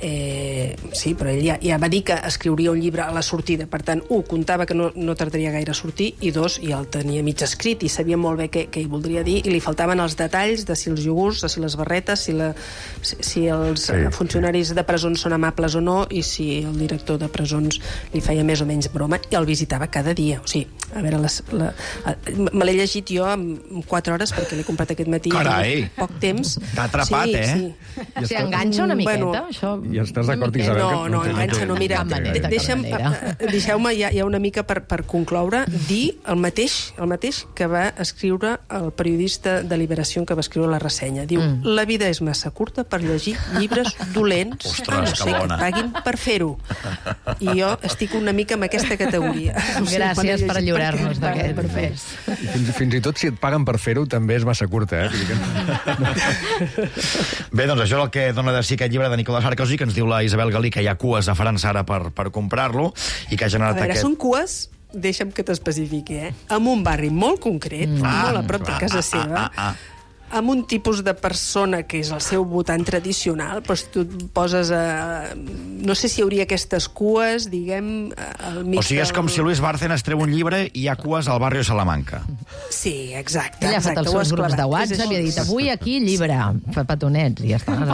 sí, però ell ja va dir que escriuria un llibre a la sortida. Per tant, comptava que no tardaria gaire a sortir, i dos, ja el tenia mig escrit i sabia molt bé què hi voldria dir, i li faltaven els detalls de si els iogurts, de si les barretes, si els funcionaris de presons són amables o no, i si el director de presons li feia més o menys broma, i el visitava cada dia. O sigui, a veure, me l'he llegit jo en 4 hores, perquè l'he comprat aquest matí. Carai! Poc temps. T'ha atrapat, Si enganxa una miqueta, això... I estàs d'acord, Isabel? No, enganxa, no. Mira, deixeu-me ja una mica per concloure, dir el mateix que va escriure el periodista de Liberació, que va escriure la ressenya. Diu, la vida és massa curta per llegir llibres dolents, no sé que paguin per fer-ho. I jo estic una mica en aquesta categoria. Gràcies per lliurar-nos d'aquest profès. Fins i tot si et paguen per fer-ho també és massa curta, Bé, doncs això és el que dona de si aquest llibre de Nicolas Sarkozy, que ens diu la Isabel Galí que hi ha cues a França ara per comprar-lo, i que ha generat aquest... A veure, són cues, deixa'm que t'especifiqui, en un barri molt concret, molt a prop de casa seva, amb un tipus de persona que és el seu votant tradicional, però si tu et poses a... No sé si hi hauria aquestes cues, diguem, al mig... O sigui, és com si Luis Bárcenas treu un llibre i hi ha cues al barri de Salamanca. Sí, exacte. Ell ha fet els seus grups de WhatsApp i ha dit, avui aquí llibre, petonets, i ja està.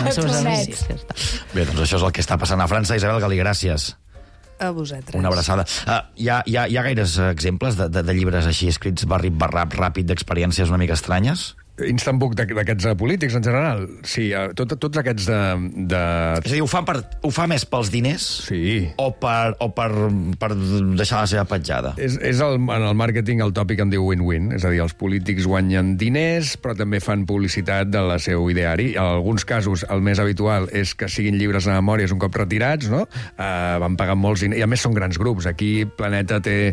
Bé, doncs això és el que està passant a França. Isabel Galí, gràcies. A vosaltres. Una abraçada. Hi ha gaires exemples de llibres així escrits barrip-barrap ràpid d'experiències una mica estranyes? Instant book d'aquests polítics, en general. Sí, tots aquests de... És a dir, ho fa més pels diners? Sí. O per deixar la seva petjada? És en el màrqueting el tòpic en diu win-win. És a dir, els polítics guanyen diners, però també fan publicitat del seu ideari. En alguns casos, el més habitual és que siguin llibres de memòries un cop retirats, no? Van pagant molts diners. I a més són grans grups. Aquí Planeta té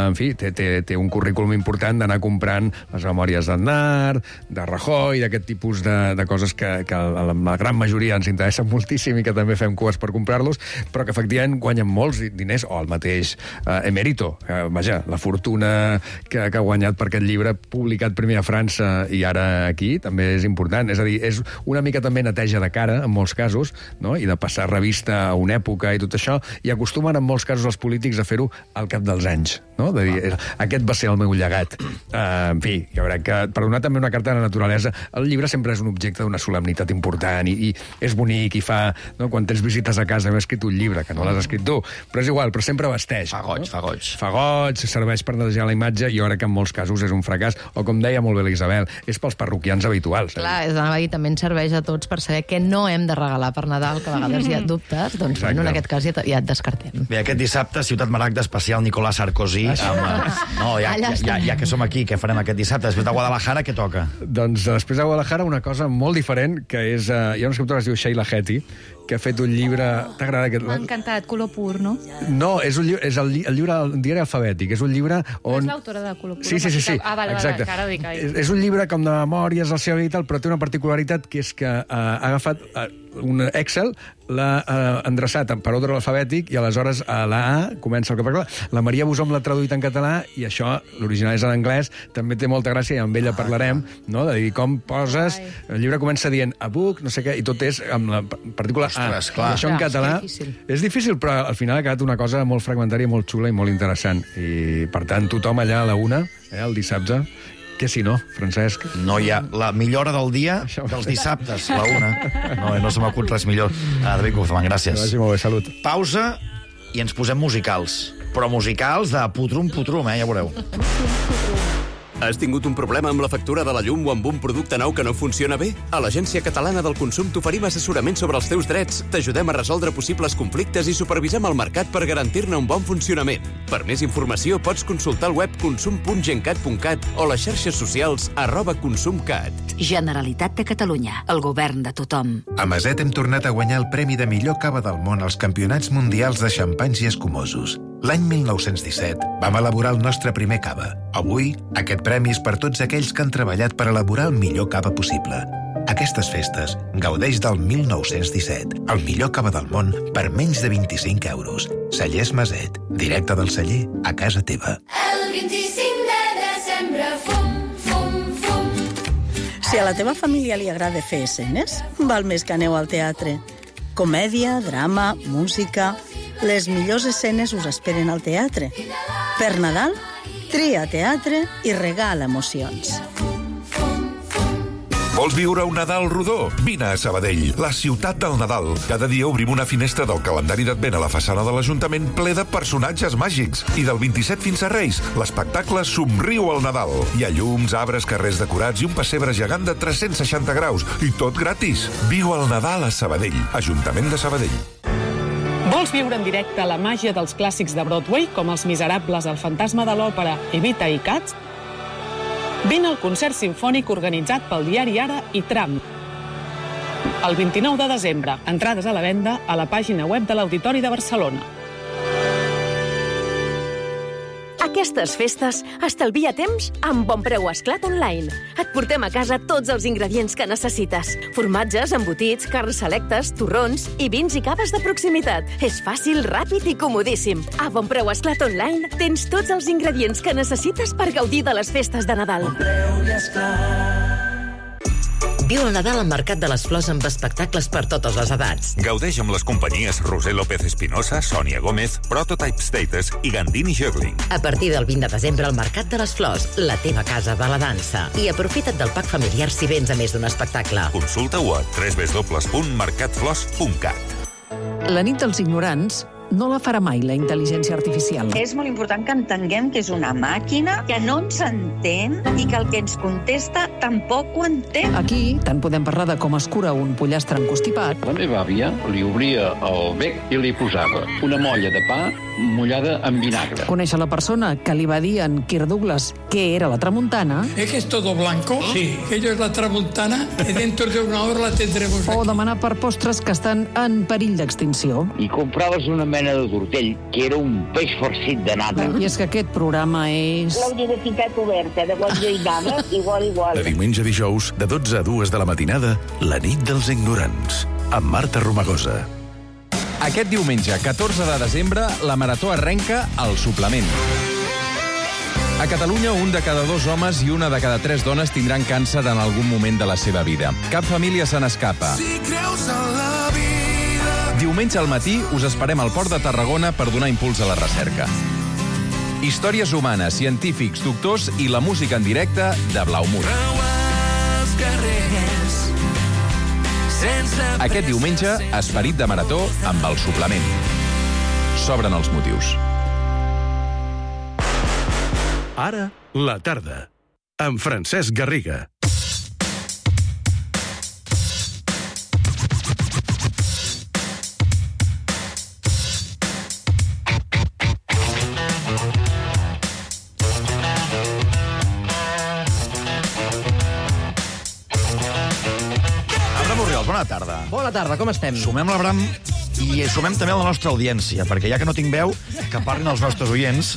un currículum important d'anar comprant les memòries d'Aznar, de Rajoy, d'aquest tipus de coses que a la gran majoria ens interessen moltíssim i que també fem cues per comprar-los, però que efectivament guanyen molts diners, o el mateix Emérito, vaja, la fortuna que ha guanyat per aquest llibre publicat primer a França i ara aquí, també és important. És a dir, és una mica també neteja de cara, en molts casos, no? I de passar revista a una època i tot això, i acostumen en molts casos els polítics a fer-ho al cap dels anys, no? De dir, aquest va ser el meu llegat. En fi, jo crec que per donar també una carta de la naturalesa, el llibre sempre és un objecte d'una solemnitat important i és bonic i fa... No? Quan tens visites a casa, hem escrit un llibre, que no l'has escrit tu, però és igual, però sempre vesteix. Fa goig. Fa goig, serveix per netejar la imatge, i jo crec que en molts casos és un fracàs, o com deia molt bé la Isabel, és pels parroquians habituals. Clar, també ens serveix a tots per saber què no hem de regalar per Nadal, que a vegades hi ha dubtes, doncs bueno, en aquest cas ja et descartem. Bé, aquest dissabte, Ciutat Maragda especial Nicolas Sarkozy. Ja que som aquí, què farem aquest dissabte? Després de Guadalajara, què toca? Doncs després de Guadalajara una cosa molt diferent, que és... Hi ha una escriptora que es diu Sheila Heti, que ha fet un llibre... T'agrada aquest? M'ha encantat, Color Pur, no? No, és el llibre del diari alfabètic. És un llibre on... És l'autora de Color Pur. Sí. Vale, exacte. Cara dic, és un llibre com de memòries, el seu i tal, però té una particularitat, que és que ha agafat un Excel, l'ha endreçat per ordre alfabètic, i aleshores a la A comença el que parla. La Maria Bosom l'ha traduït en català, i això, l'original és en anglès, també té molta gràcia, i amb ella parlarem, no? De dir com poses... El llibre comença dient a book, no sé què, i tot és amb la partícula A. Clar. Això en català és difícil, però al final ha quedat una cosa molt fragmentària, molt xula i molt interessant. I, per tant, tothom allà a la 1, el dissabte, que si no, Francesc? No hi ha la millor hora del dia dels dissabtes, la 1. No se m'acut res millor. David Guzmán, gràcies. Vagi molt bé, salut. Pausa i ens posem musicals. Però musicals de putrum, ja veureu. Has tingut un problema amb la factura de la llum o amb un producte nou que no funciona bé? A l'Agència Catalana del Consum t'oferim assessorament sobre els teus drets, t'ajudem a resoldre possibles conflictes i supervisem el mercat per garantir-ne un bon funcionament. Per més informació pots consultar el web consum.gencat.cat o les xarxes socials @consumcat. Generalitat de Catalunya, el govern de tothom. A Maset hem tornat a guanyar el premi de millor cava del món als Campionats Mundials de Xampanys i Escumosos. L'any 1917 vam elaborar el nostre primer cava. Avui, aquest premi és per tots aquells que han treballat per elaborar el millor cava possible. Aquestes festes, gaudeix del 1917, el millor cava del món per menys de 25 euros. Cellers Maset, directe del celler a casa teva. El 25 de desembre, fum. Si a la teva família li agrada fer escenes, val més que aneu al teatre. Comèdia, drama, música... Les millors escenes us esperen al teatre. Per Nadal, tria teatre i regala emocions. Vols viure un Nadal rodó? Vine a Sabadell, la ciutat del Nadal. Cada dia obrim una finestra del calendari d'Advent a la façana de l'Ajuntament ple de personatges màgics. I del 27 fins a Reis, l'espectacle Somriu al Nadal. Hi ha llums, arbres, carrers decorats i un pessebre gegant de 360 graus. I tot gratis. Viu el Nadal a Sabadell, Ajuntament de Sabadell. Vols viure en directe la màgia dels clàssics de Broadway, com Els Miserables, El fantasma de l'òpera, Evita i Cats? Vine al concert simfònic organitzat pel diari Ara i Tram. El 29 de desembre, entrades a la venda a la pàgina web de l'Auditori de Barcelona. Aquestes festes, estalvia temps amb Bon Preu Esclat Online. Et portem a casa tots els ingredients que necessites. Formatges, embotits, carns selectes, torrons i vins i caves de proximitat. És fàcil, ràpid i comodíssim. A Bon Preu Esclat Online tens tots els ingredients que necessites per gaudir de les festes de Nadal. Bon Preu i Esclat. Viu el Nadal al Mercat de les Flors amb espectacles per totes les edats. Gaudeix amb les companyies Roser López Espinosa, Sònia Gómez, Prototype Status i Gandini Juggling. A partir del 20 de desembre al Mercat de les Flors, la teva casa de la dansa. I aprofita't del pack familiar si vens a més d'un espectacle. Consulta-ho a www.mercatflors.cat. La nit dels ignorants no la farà mai la intel·ligència artificial. És molt important que entenguem que és una màquina, que no ens entén i que el que ens contesta tampoc ho entén. Aquí tant podem parlar de com es cura un pollastre encostipat. La meva àvia li obria el bec i li posava una molla de pa mullada amb vinagre. Conèixer la persona que li va dir en Kirk Douglas què era la tramuntana. ¿Es que es todo blanco? Sí. Aquello es la tramuntana y dentro de una hora la tendremos aquí. O demanar per postres que estan en perill d'extinció. I compraves una mena de tortell, que era un peix farcit de nata. I és que aquest programa és... La universitat oberta, de quan jo hi anava, igual. De diumenge a dijous, de 12 a 2 de la matinada, la nit dels ignorants, amb Marta Romagosa. Aquest diumenge, 14 de desembre, la marató arrenca al Suplement. A Catalunya, un de cada 2 homes i una de cada 3 dones tindran càncer en algun moment de la seva vida. Cap família se n'escapa. Si creus en la vida... Diumenge al matí us esperem al Port de Tarragona per donar impuls a la recerca. Històries humanes, científics, doctors i la música en directe de Blaumut. Aquest diumenge, esperit de marató amb el Suplement. S'obren els motius. Ara, la tarda, amb Francesc Garriga. Bona tarda. Bona tarda, com estem? Sumem l'Abram i sumem també la nostra audiència, perquè ja que no tinc veu, que parlin els nostres oients.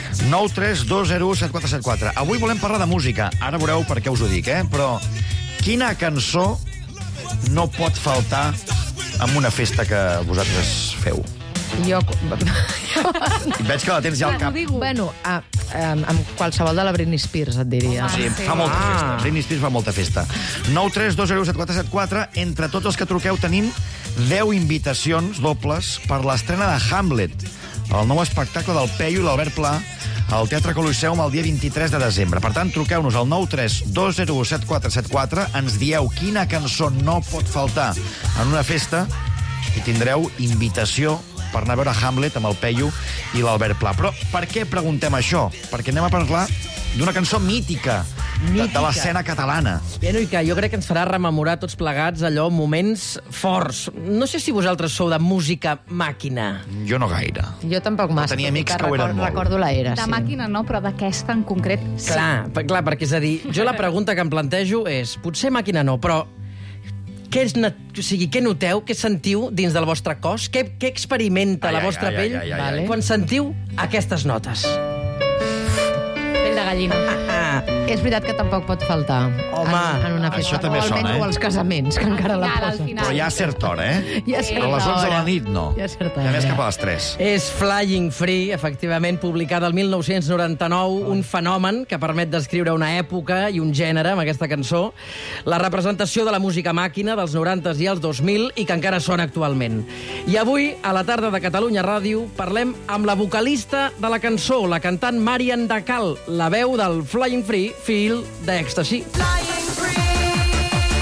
932017474. Avui volem parlar de música. Ara veureu per què us ho dic, Però quina cançó no pot faltar en una festa que vosaltres feu? Jo... Veig que la tens ja al cap. Bueno, amb qualsevol de la Britney Spears, et diria. Sí, fa molta festa. Britney Spears fa molta festa. 932017474. Entre tots els que truqueu tenim 10 invitacions dobles per l'estrena de Hamlet, el nou espectacle del Peyu i l'Albert Pla al Teatre Coliseum el dia 23 de desembre. Per tant, truqueu-nos al 932017474, ens dieu quina cançó no pot faltar en una festa i tindreu invitació per anar a veure Hamlet amb el Peyu i l'Albert Pla. Però per què preguntem això? Perquè anem a parlar d'una cançó mítica de l'escena catalana. Bueno, i que jo crec que ens farà rememorar tots plegats allò, moments forts. No sé si vosaltres sou de música màquina. Jo no gaire. Jo tampoc massa. Tenia amics que ho eren molt. Recordo la era, De màquina no, però d'aquesta en concret sí. Clar, perquè és a dir, jo la pregunta que em plantejo és, potser màquina no, però què noteu, què sentiu dins del vostre cos? Què experimenta la vostra pell quan sentiu aquestes notes? Pell de gallina. És veritat que tampoc pot faltar en una festa. Això també sona, O als casaments, que encara la posen. Però ja a certa hora, Ja a certa a les 11 de la hora. nit, no. Ja a certa Ja més hora. cap a les 3. És Flying Free, efectivament, publicada el 1999, un fenomen que permet descriure una època i un gènere amb aquesta cançó, la representació de la música màquina dels 90s i els 2000 i que encara sona actualment. I avui, a la tarda de Catalunya Ràdio, parlem amb la vocalista de la cançó, la cantant Marian Dacal, la veu del Flying Free, Feel d'Èxtasi.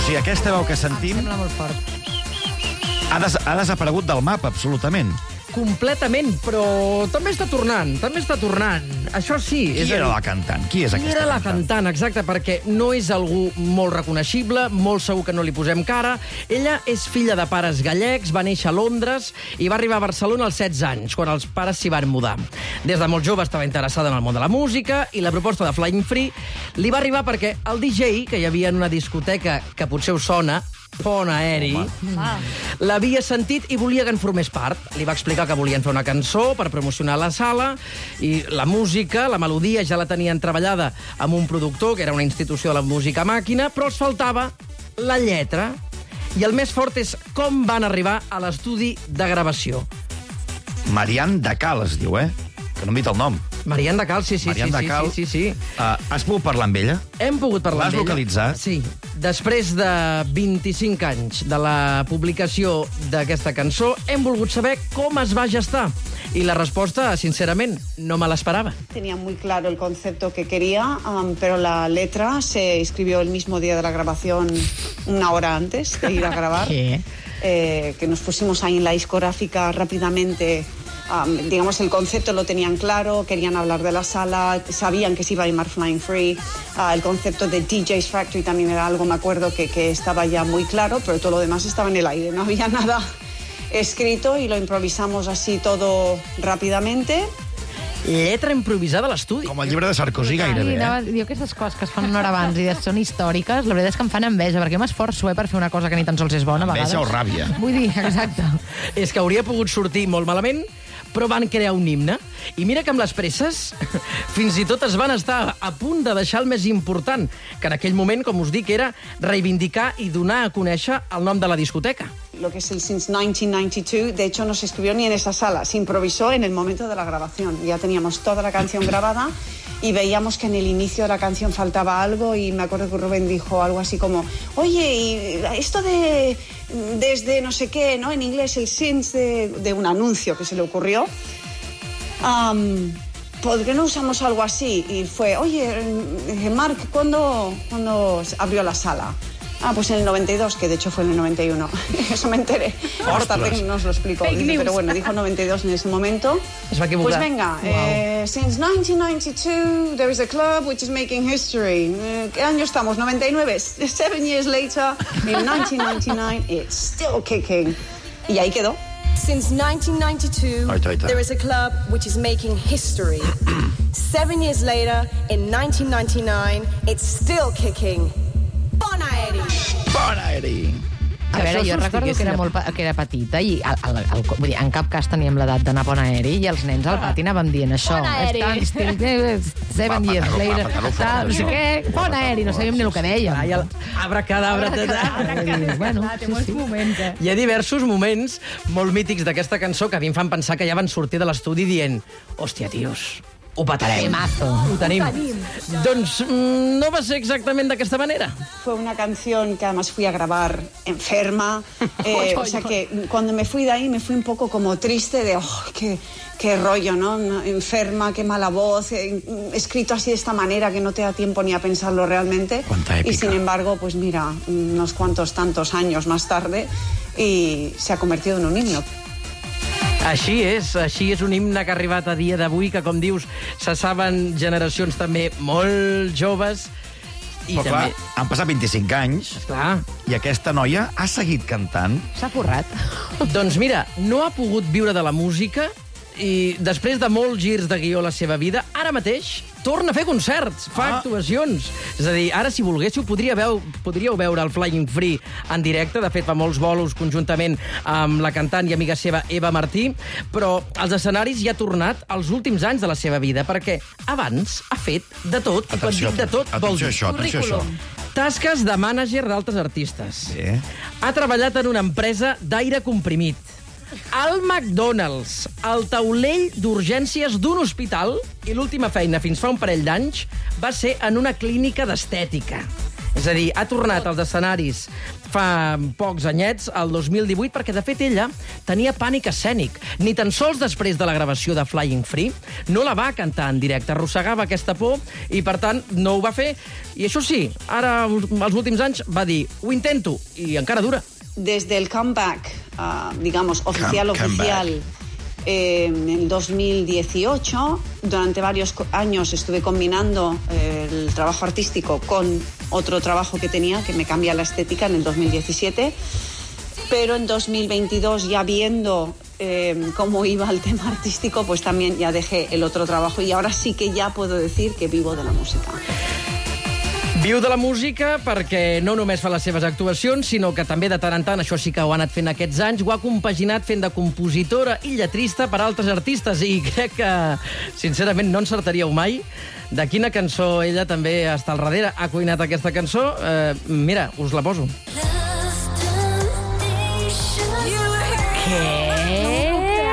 sigui, aquesta veu que sentim Sembla molt fort. ha desaparegut del mapa, absolutament. Completament, però també està tornant, Això sí. Qui era la cantant? Qui és Qui aquesta era la cantant? cantant, exacte, perquè no és algú molt reconeixible, molt segur que no li posem cara. Ella és filla de pares gallecs, va néixer a Londres i va arribar a Barcelona als 16 anys, quan els pares s'hi van mudar. Des de molt jove estava interessada en el món de la música i la proposta de Flying Free li va arribar perquè el DJ, que hi havia en una discoteca que potser us sona, Pont Aeri, l'havia sentit i volia que en formés part. Li va explicar que volien fer una cançó per promocionar la sala i la música, la melodia ja la tenien treballada amb un productor, que era una institució de la música màquina, però els faltava la lletra. I el més fort és com van arribar a l'estudi de gravació. Marianne Dacal es diu, que no hem dit el nom. Marianne Dacal, sí. Has pogut parlar amb ella? Hem pogut parlar amb ella. L'has localitzat? Sí. Després de 25 anys de la publicació d'aquesta cançó, hem volgut saber com es va gestar. Y la respuesta, sinceramente, no me la esperaba. Tenía muy claro el concepto que quería, pero la letra se escribió el mismo día de la grabación, una hora antes de ir a grabar. ¿Qué? Que nos pusimos ahí en la discográfica rápidamente. Digamos, el concepto lo tenían claro, querían hablar de la sala, sabían que se iba a llamar Flying Free. El concepto de DJ's Factory también era algo, me acuerdo, que estaba ya muy claro, pero todo lo demás estaba en el aire, no había nada escrito y lo improvisamos así todo rápidamente. Lletra improvisada a l'estudi. Com el llibre de Sarkozy, gairebé. Diu aquestes coses que es fan una hora abans i són històriques, la veritat és que em fan enveja, perquè m'esforço per fer una cosa que ni tan sols és bona, a vegades. Enveja o ràbia. Vull dir, exacte. És que hauria pogut sortir molt malament, però van crear un himne. I mira que amb les presses fins i tot es van estar a punt de deixar el més important, que en aquell moment, com us dic, era reivindicar i donar a conèixer el nom de la discoteca. Lo que es el Since 1992, de hecho no se escribió ni en esa sala, se improvisó en el momento de la grabación. Ya teníamos toda la canción grabada y veíamos que en el inicio de la canción faltaba algo y me acuerdo que Rubén dijo algo así como, oye, y esto de desde no sé qué, ¿no? En inglés el since de un anuncio que se le ocurrió. ¿Por qué no usamos algo así? Y fue, oye, Marc, ¿cuándo abrió la sala? Pues en el 92, que de hecho fue en el 91. Eso me enteré. Más tarde nos lo explicó. Dice, pero bueno, dijo 92 en ese momento. Es va equivocar. Pues venga, since 1992, there is a club which is making history. ¿Qué año estamos? 99. 7 years later, in 1999, it's still kicking. Y ahí quedó. Since 1992, there is a club which is making history. 7 years later, in 1999, it's still kicking. Pont Aeri. Pont Aeri. A veure, jo recordo que era petita i vull dir, en cap cas teníem l'edat d'anar a Pont Aeri i els nens al pati anàvem dient això. Pont Aeri. 7 years later, no sé què, Pont Aeri, no sabíem ni el que dèiem. Ai, abracadabra. Bueno, Té molts moments, Hi ha diversos moments molt mítics d'aquesta cançó que a mi em fan pensar que ja van sortir de l'estudi dient hòstia, tios, ho petarem. Ho tenim. Doncs no va ser exactament d'aquesta manera. Fue una canción que además fui a grabar enferma. O sea que cuando me fui de ahí me fui un poco como triste de, qué rollo, ¿no? Enferma, qué mala voz, escrito así de esta manera que no te da tiempo ni a pensarlo realmente. Cuánta épica. Y sin embargo, pues mira, unos cuantos tantos años más tarde y se ha convertido en un himno. Així és un himne que ha arribat a dia d'avui, que, com dius, se saben generacions també molt joves. I Però també... clar, han passat 25 anys Clar. i aquesta noia ha seguit cantant. S'ha forrat. Doncs mira, no ha pogut viure de la música i després de molts girs de guió a la seva vida, ara mateix torna a fer concerts, fa actuacions. És a dir, ara, si volguéssiu, podríeu veure el Flying Free en directe. De fet, fa molts bolos conjuntament amb la cantant i amiga seva Eva Martí, però als escenaris hi ha tornat els últims anys de la seva vida, perquè abans ha fet de tot. I quan dic de tot, vol dir atenció això. tasques de mànager d'altres artistes. Sí. Ha treballat en una empresa d'aire comprimit, al McDonald's, al taulell d'urgències d'un hospital, i l'última feina, fins fa un parell d'anys, va ser en una clínica d'estètica. És a dir, ha tornat als escenaris fa pocs anyets, el 2018, perquè, de fet, ella tenia pànic escènic. Ni tan sols després de la gravació de Flying Free no la va cantar en directe. Arrossegava aquesta por i, per tant, no ho va fer. I això sí, ara, als últims anys, va dir, ho intento, i encara dura. Desde el comeback, digamos, oficial, en el 2018, durante varios años estuve combinando el trabajo artístico con otro trabajo que tenía, que me cambia la estética en el 2017, pero en 2022, ya viendo cómo iba el tema artístico, pues también ya dejé el otro trabajo y ahora sí que ya puedo decir que vivo de la música. Viu de la música perquè no només fa les seves actuacions, sinó que també de tant en tant, això sí que ho ha anat fent aquests anys, ho ha compaginat fent de compositora i lletrista per a altres artistes, i crec que, sincerament, no encertaríeu mai de quina cançó ella també està al darrere. Ha cuinat aquesta cançó. Mira, us la poso. Què?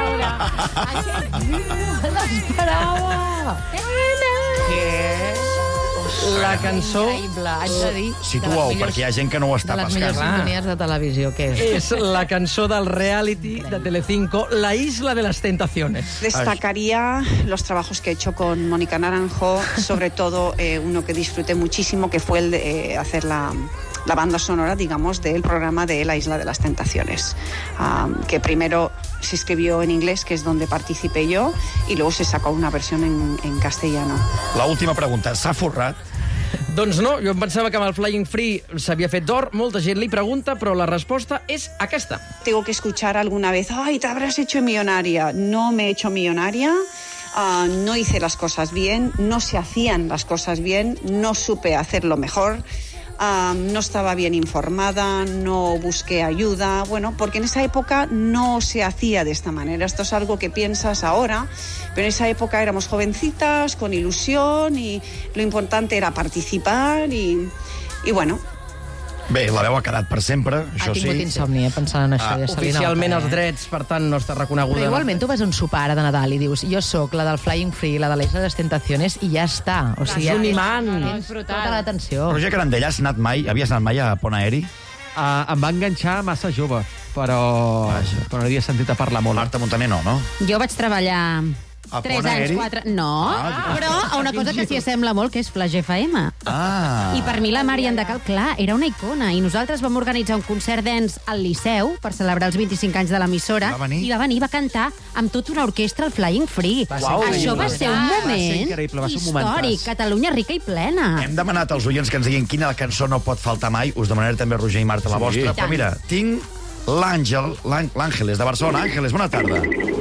No l'esperava! Què? La cançó... Increïble, haig de dir. Situa-ho, perquè hi ha gent que no ho està pescant. De les millors sintonies de televisió, què és? És la cançó del reality de Telecinco, La isla de las tentaciones. Destacaría los trabajos que he hecho con Mónica Naranjo, sobre todo uno que disfruté muchísimo, que fue el de hacer la banda sonora, digamos, del programa de La Isla de las Tentaciones, que primero se escribió en inglés, que es donde participé yo, y luego se sacó una versión en castellano. La última pregunta, s'ha forrat? Doncs no, jo em pensava que amb el Flying Free s'havia fet d'or, molta gent li pregunta, però la resposta és aquesta. Tengo que escuchar alguna vez, ay, te habrás hecho millonaria. No me he hecho millonaria, no hice las cosas bien, no se hacían las cosas bien, no supe hacerlo mejor. No estaba bien informada, no busqué ayuda, bueno, porque en esa época no se hacía de esta manera. Esto es algo que piensas ahora, pero en esa época éramos jovencitas, con ilusión, y lo importante era participar y bueno. Bé, la veu ha quedat per sempre, això sí. Ha tingut insomni, pensant en això. Oficialment els drets, per tant, no està reconeguda. Però igualment tu vas a un sopar ara de Nadal i dius, jo sóc la del Flying Free, la de la Isla de les Tentaciones, i ja està. O sigui, és un imant. Tens tota l'atenció. Roger Carandell, havies anat mai a Pont Aeri? Em va enganxar massa jove, però no havia sentit a parlar molt. Marta Montaner no? Jo vaig treballar 3 anys, 4... No, però a una cosa que s'hi assembla molt, que és Flash FM. I per mi la Marian de Cal, clar, era una icona. I nosaltres vam organitzar un concert dance al Liceu per celebrar els 25 anys de l'emissora. I va venir, va cantar amb tota una orquestra al Flying Free. Això va ser un moment històric. Catalunya rica i plena. Hem demanat als oients que ens diguin quina cançó no pot faltar mai. Us demanaré també, Roger i Marta, la vostra. Però mira, tinc l'Àngeles de Barcelona. Àngeles, bona tarda.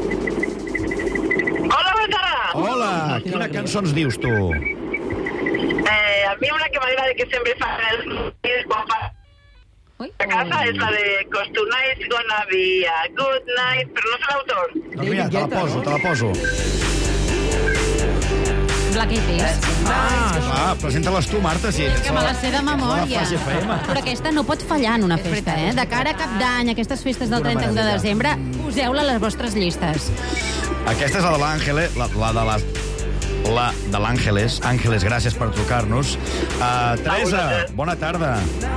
Hola, quina cançó ens dius, tu? A mi una que m'agrada que sempre fa a casa és la de "Cause tonight's gonna be a good night", però no sé l'autor. Doncs mira, te la poso. Black Eyed Peas. Presenta-les tu, Marta. Sí, que me la sé de memòria. Però aquesta no pot fallar en una festa, eh? De cara a Cap d'Any, aquestes festes del 31 de desembre, poseu-la a les vostres llistes. Aquesta és la de l'Àngeles, la de l'Àngeles. Àngeles, gràcies per trucar-nos. Teresa, bona tarda.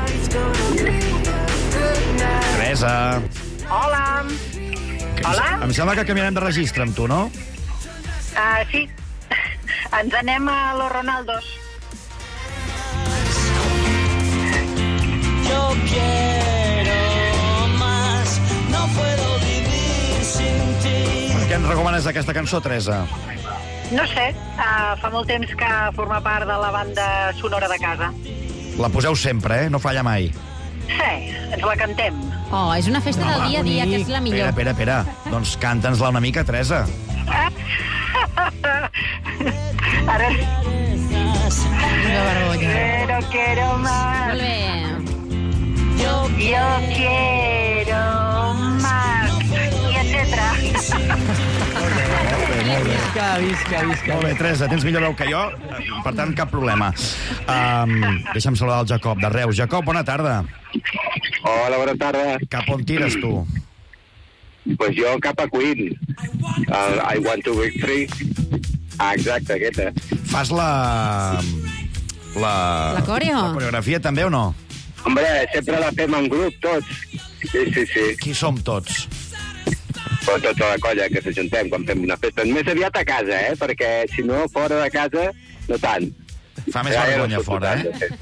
Teresa. Hola. Hola. Em sembla que canviarem de registre amb tu, no? Sí. Ens anem a los Ronaldos. Yo quiero más, no puedo vivir sin ti. Per què ens recomanes aquesta cançó, Teresa? No sé, fa molt temps que forma part de la banda sonora de casa. La poseu sempre, No falla mai. Sí, ens la cantem. Oh, és una festa del dia a dia, que és la millor. Espera. Doncs canta'ns-la una mica, Teresa. Ara... Una vergonya. Pero quiero más. Molt bé. Yo quiero más. I etcètera. Visca. Molt bé, Teresa, tens millor veu que jo, per tant, cap problema. Deixa'm saludar el Jacob de Reus. Jacob, bona tarda. Hola, bona tarda. Cap on tires, tu? Pues jo cap a Queen. I Want to Be Free. Exacte, aquesta. Fas la La coreo? La coreografia també o no? Hombre, sempre la fem en grup, tots. Sí. Qui som tots? Però tota la colla que s'ajuntem quan fem una festa. Més aviat a casa, perquè si no, fora de casa, no tant. Fa més vergonya fora,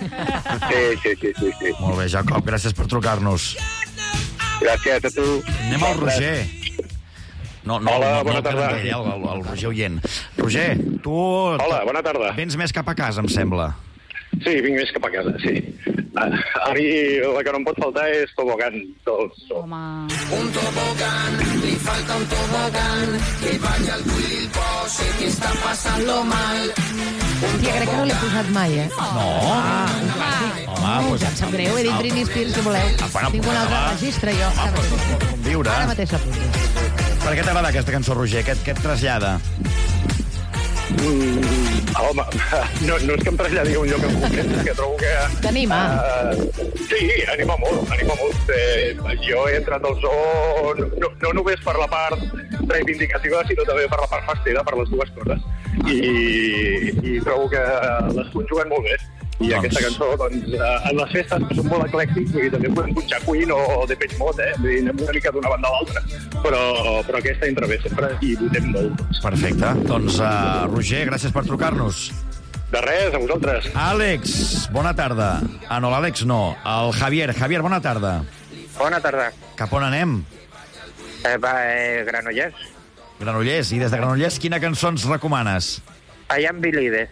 Sí. Molt bé, Jacob, gràcies per trucar-nos. Gràcies a tu. Anem al Roger. Hola, bona tarda. El Roger oient. Roger, tu... Hola, bona tarda. Vens més cap a casa, em sembla. Sí, vinc més cap a casa, sí. A mi la que no em pot faltar és tobogán. Home... Un tobogán, li falta un tobogán, que vaya al Wilpo, sé que está pasando mal. Tia, crec que no l'he posat mai, No. Home, Ja em sap greu, he dit Britney Spears, si voleu. Tinc un altre registre, jo. Viure. Ara mateix la poso. Per què t'agrada aquesta cançó, Roger? Què et trasllada? Home, no és que em traslladi a un lloc en concret, és que trobo que... T'anima? Sí, anima molt. Jo he entrat al zoo no només per la part reivindicativa, sinó també per la part festera, per les dues coses. I trobo que les conjuguen molt bé. I aquesta cançó, doncs, en les festes, que són molt eclèctics, també podem punxar Queen o Depeche Mode, anem una mica d'una banda a l'altra. Però aquesta entra bé sempre i votem molt. Perfecte. Doncs, Roger, gràcies per trucar-nos. De res, a vosaltres. Àlex, bona tarda. No, l'Àlex no. El Javier. Javier, bona tarda. Bona tarda. Cap on anem? Granollers. Granollers. I des de Granollers, quina cançó ens recomanes? I am Believe.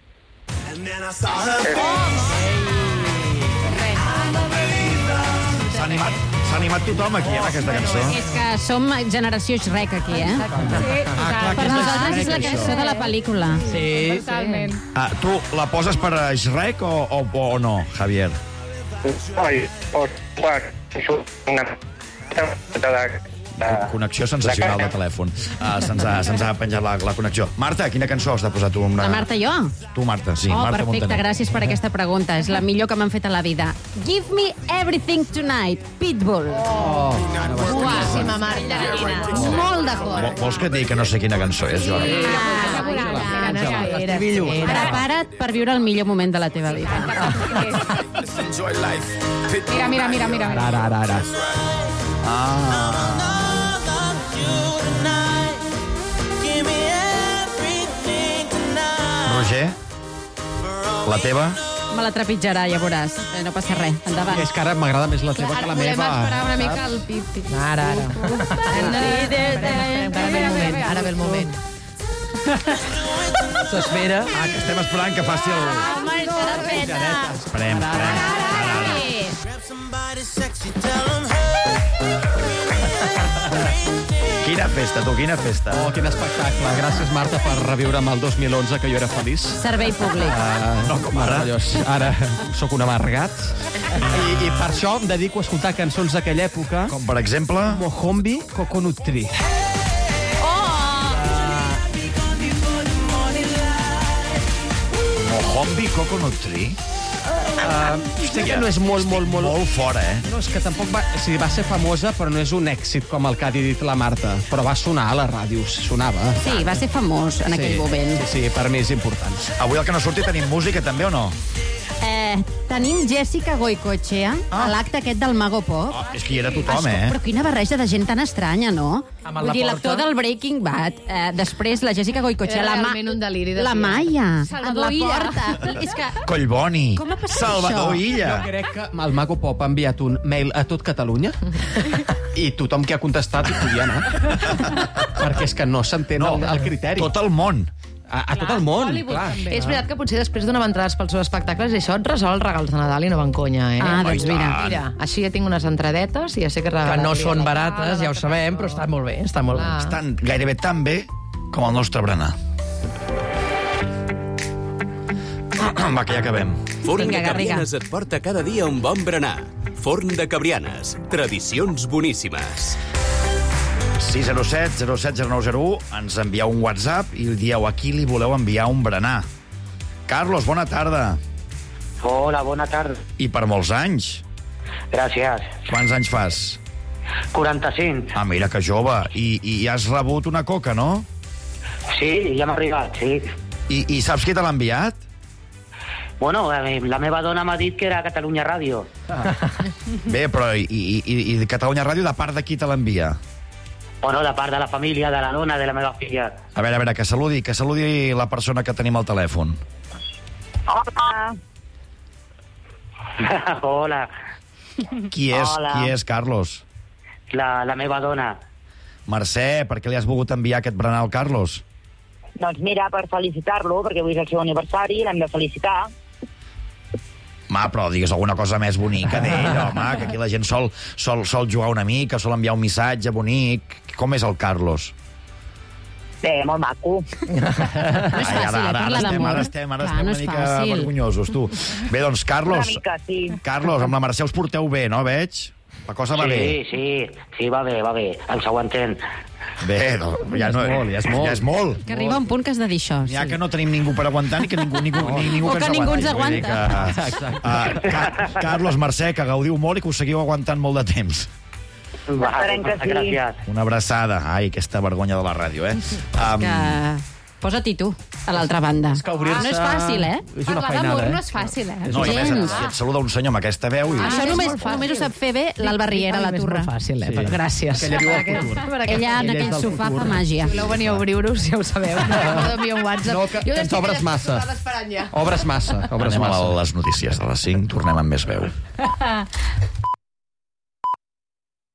S'ha animat tothom aquí, amb aquesta cançó. És que som generació Shrek, aquí, Sí, per nosaltres és la cançó de la pel·lícula. Sí. Totalment. Tu la poses per a Shrek o no, Javier? Connexió sensacional de telèfon. Se'ns ha penjat la connexió. Marta, quina cançó has de posar tu? La Marta i jo? Tu, Marta, sí. Oh, Marta perfecte, Montaner. gràcies per aquesta pregunta. És la millor que m'han fet a la vida. Give me everything tonight, Pitbull. Boníssima, Marta. Molt d'acord. Vols que et digui que no sé quina cançó és, jo? Prepara't per viure el millor moment de la teva vida. Mira. Ara. Roger, la teva? Me la trepitjarà, ja veuràs. No passa res, endavant. És que ara m'agrada més la teva que la meva. Podem esperar una mica el pip. Ara. Ara ve el moment. S'espera. Que estem esperant que faci el... Home, xarapeta. Esperem. Quina festa, tu, quina festa. Oh, quin espectacle. Gràcies, Marta, per reviure'm el 2011, que jo era feliç. Servei públic. No, com ara. Meravellós. Ara sóc un amargat. I per això em dedico a escoltar cançons d'aquella època. Com, per exemple? Mohombi Coconut Tree. Mohombi Coconut Tree? Sé que no és molt... Molt fora, No, és que tampoc va ser famosa, però no és un èxit com el que ha dit la Marta. Però va sonar a les ràdios, sonava. Sí, va ser famós en aquell moment. Sí, per mi és important. Avui el que no surti tenim música també o no? Tenim Jessica Goicoechea a l'acte aquest del Mago Pop. És que hi era tothom, Però quina barreja de gent tan estranya, no? Amb el Vull dir, Laporta. l'actor del Breaking Bad, després la Jessica Goicoechea, Era realment un deliri de la dia. Maia, Salvador amb la Illa. porta. És que... Collboni. Com ha passat Salvador això? Illa. Jo crec que el Mago Pop ha enviat un mail a tot Catalunya i tothom que ha contestat hi podia anar. Perquè és que no s'entén el criteri. Tot el món. A tot el món, clar. És veritat que potser després donava entrades pels seus espectacles i això et resol regals de Nadal i no van conya, Doncs mira. Mira, així ja tinc unes entradetes i ja sé que... Que no són barates, ja ho sabem, però està molt bé, està molt bé. Estan gairebé tan bé com el nostre berenar. Va, que ja acabem. Forn Vinga, de Garriga. Cabrianes et porta cada dia un bon berenar. Forn de Cabrianes. Tradicions boníssimes. 607 070901, ens envieu un WhatsApp i dieu a qui li voleu enviar un berenar. Carlos, bona tarda. Hola, bona tarda. I per molts anys. Gràcies. Quants anys fas? 45. Ah, mira que jove. I has rebut una coca, no? Sí, ja m'ha arribat, sí. I saps qui te l'ha enviat? Bueno, la meva dona m'ha dit que era Catalunya Ràdio. Bé, però i Catalunya Ràdio de part de qui te l'envia? Bueno, de part de la família, de la dona, de la meva filla. A veure, que saludi la persona que tenim al telèfon. Hola. Hola. Qui és, Carlos? La meva dona. Mercè, per què li has volgut enviar aquest berenar al Carlos? Doncs mira, per felicitar-lo, perquè avui és el seu aniversari, l'hem de felicitar. Però digues alguna cosa més bonica d'ell, home, que aquí la gent sol jugar una mica, sol enviar un missatge bonic. Com és el Carlos? Bé, molt maco. No és fàcil, parlar d'amor. Ara estem una mica vergonyosos, tu. Bé, doncs, Carlos, Una mica, sí. Carlos, amb la Mercè us porteu bé, no, veig? La cosa va bé. Sí, va bé. Ens aguantem. Bé, ja és molt. Que arriba un punt que has de dir això. Ja que no tenim ningú per aguantar ni que ningú que ningú ens aguanta. Carlos, Mercè, que gaudiu molt i que us seguiu aguantant molt de temps. Gràcies. Una abraçada. Ai, aquesta vergonya de la ràdio, Posa-t'hi tu, a l'altra banda. És que obrir-se... No és fàcil, És una Parlar d'amor feinada, no és fàcil, No, i a més, et saluda un senyor amb aquesta veu i... Això només ho sap fer bé l'Alba Riera, la turra. És molt fàcil, però gràcies. Que ella viu al futur. Ella en aquell sofà fa màgia. Si voleu venir a obrir-vos, ja ho sabeu. M'envia un WhatsApp. No, que ens obres massa. Obres massa. Anem a les notícies de les 5, tornem amb més veu.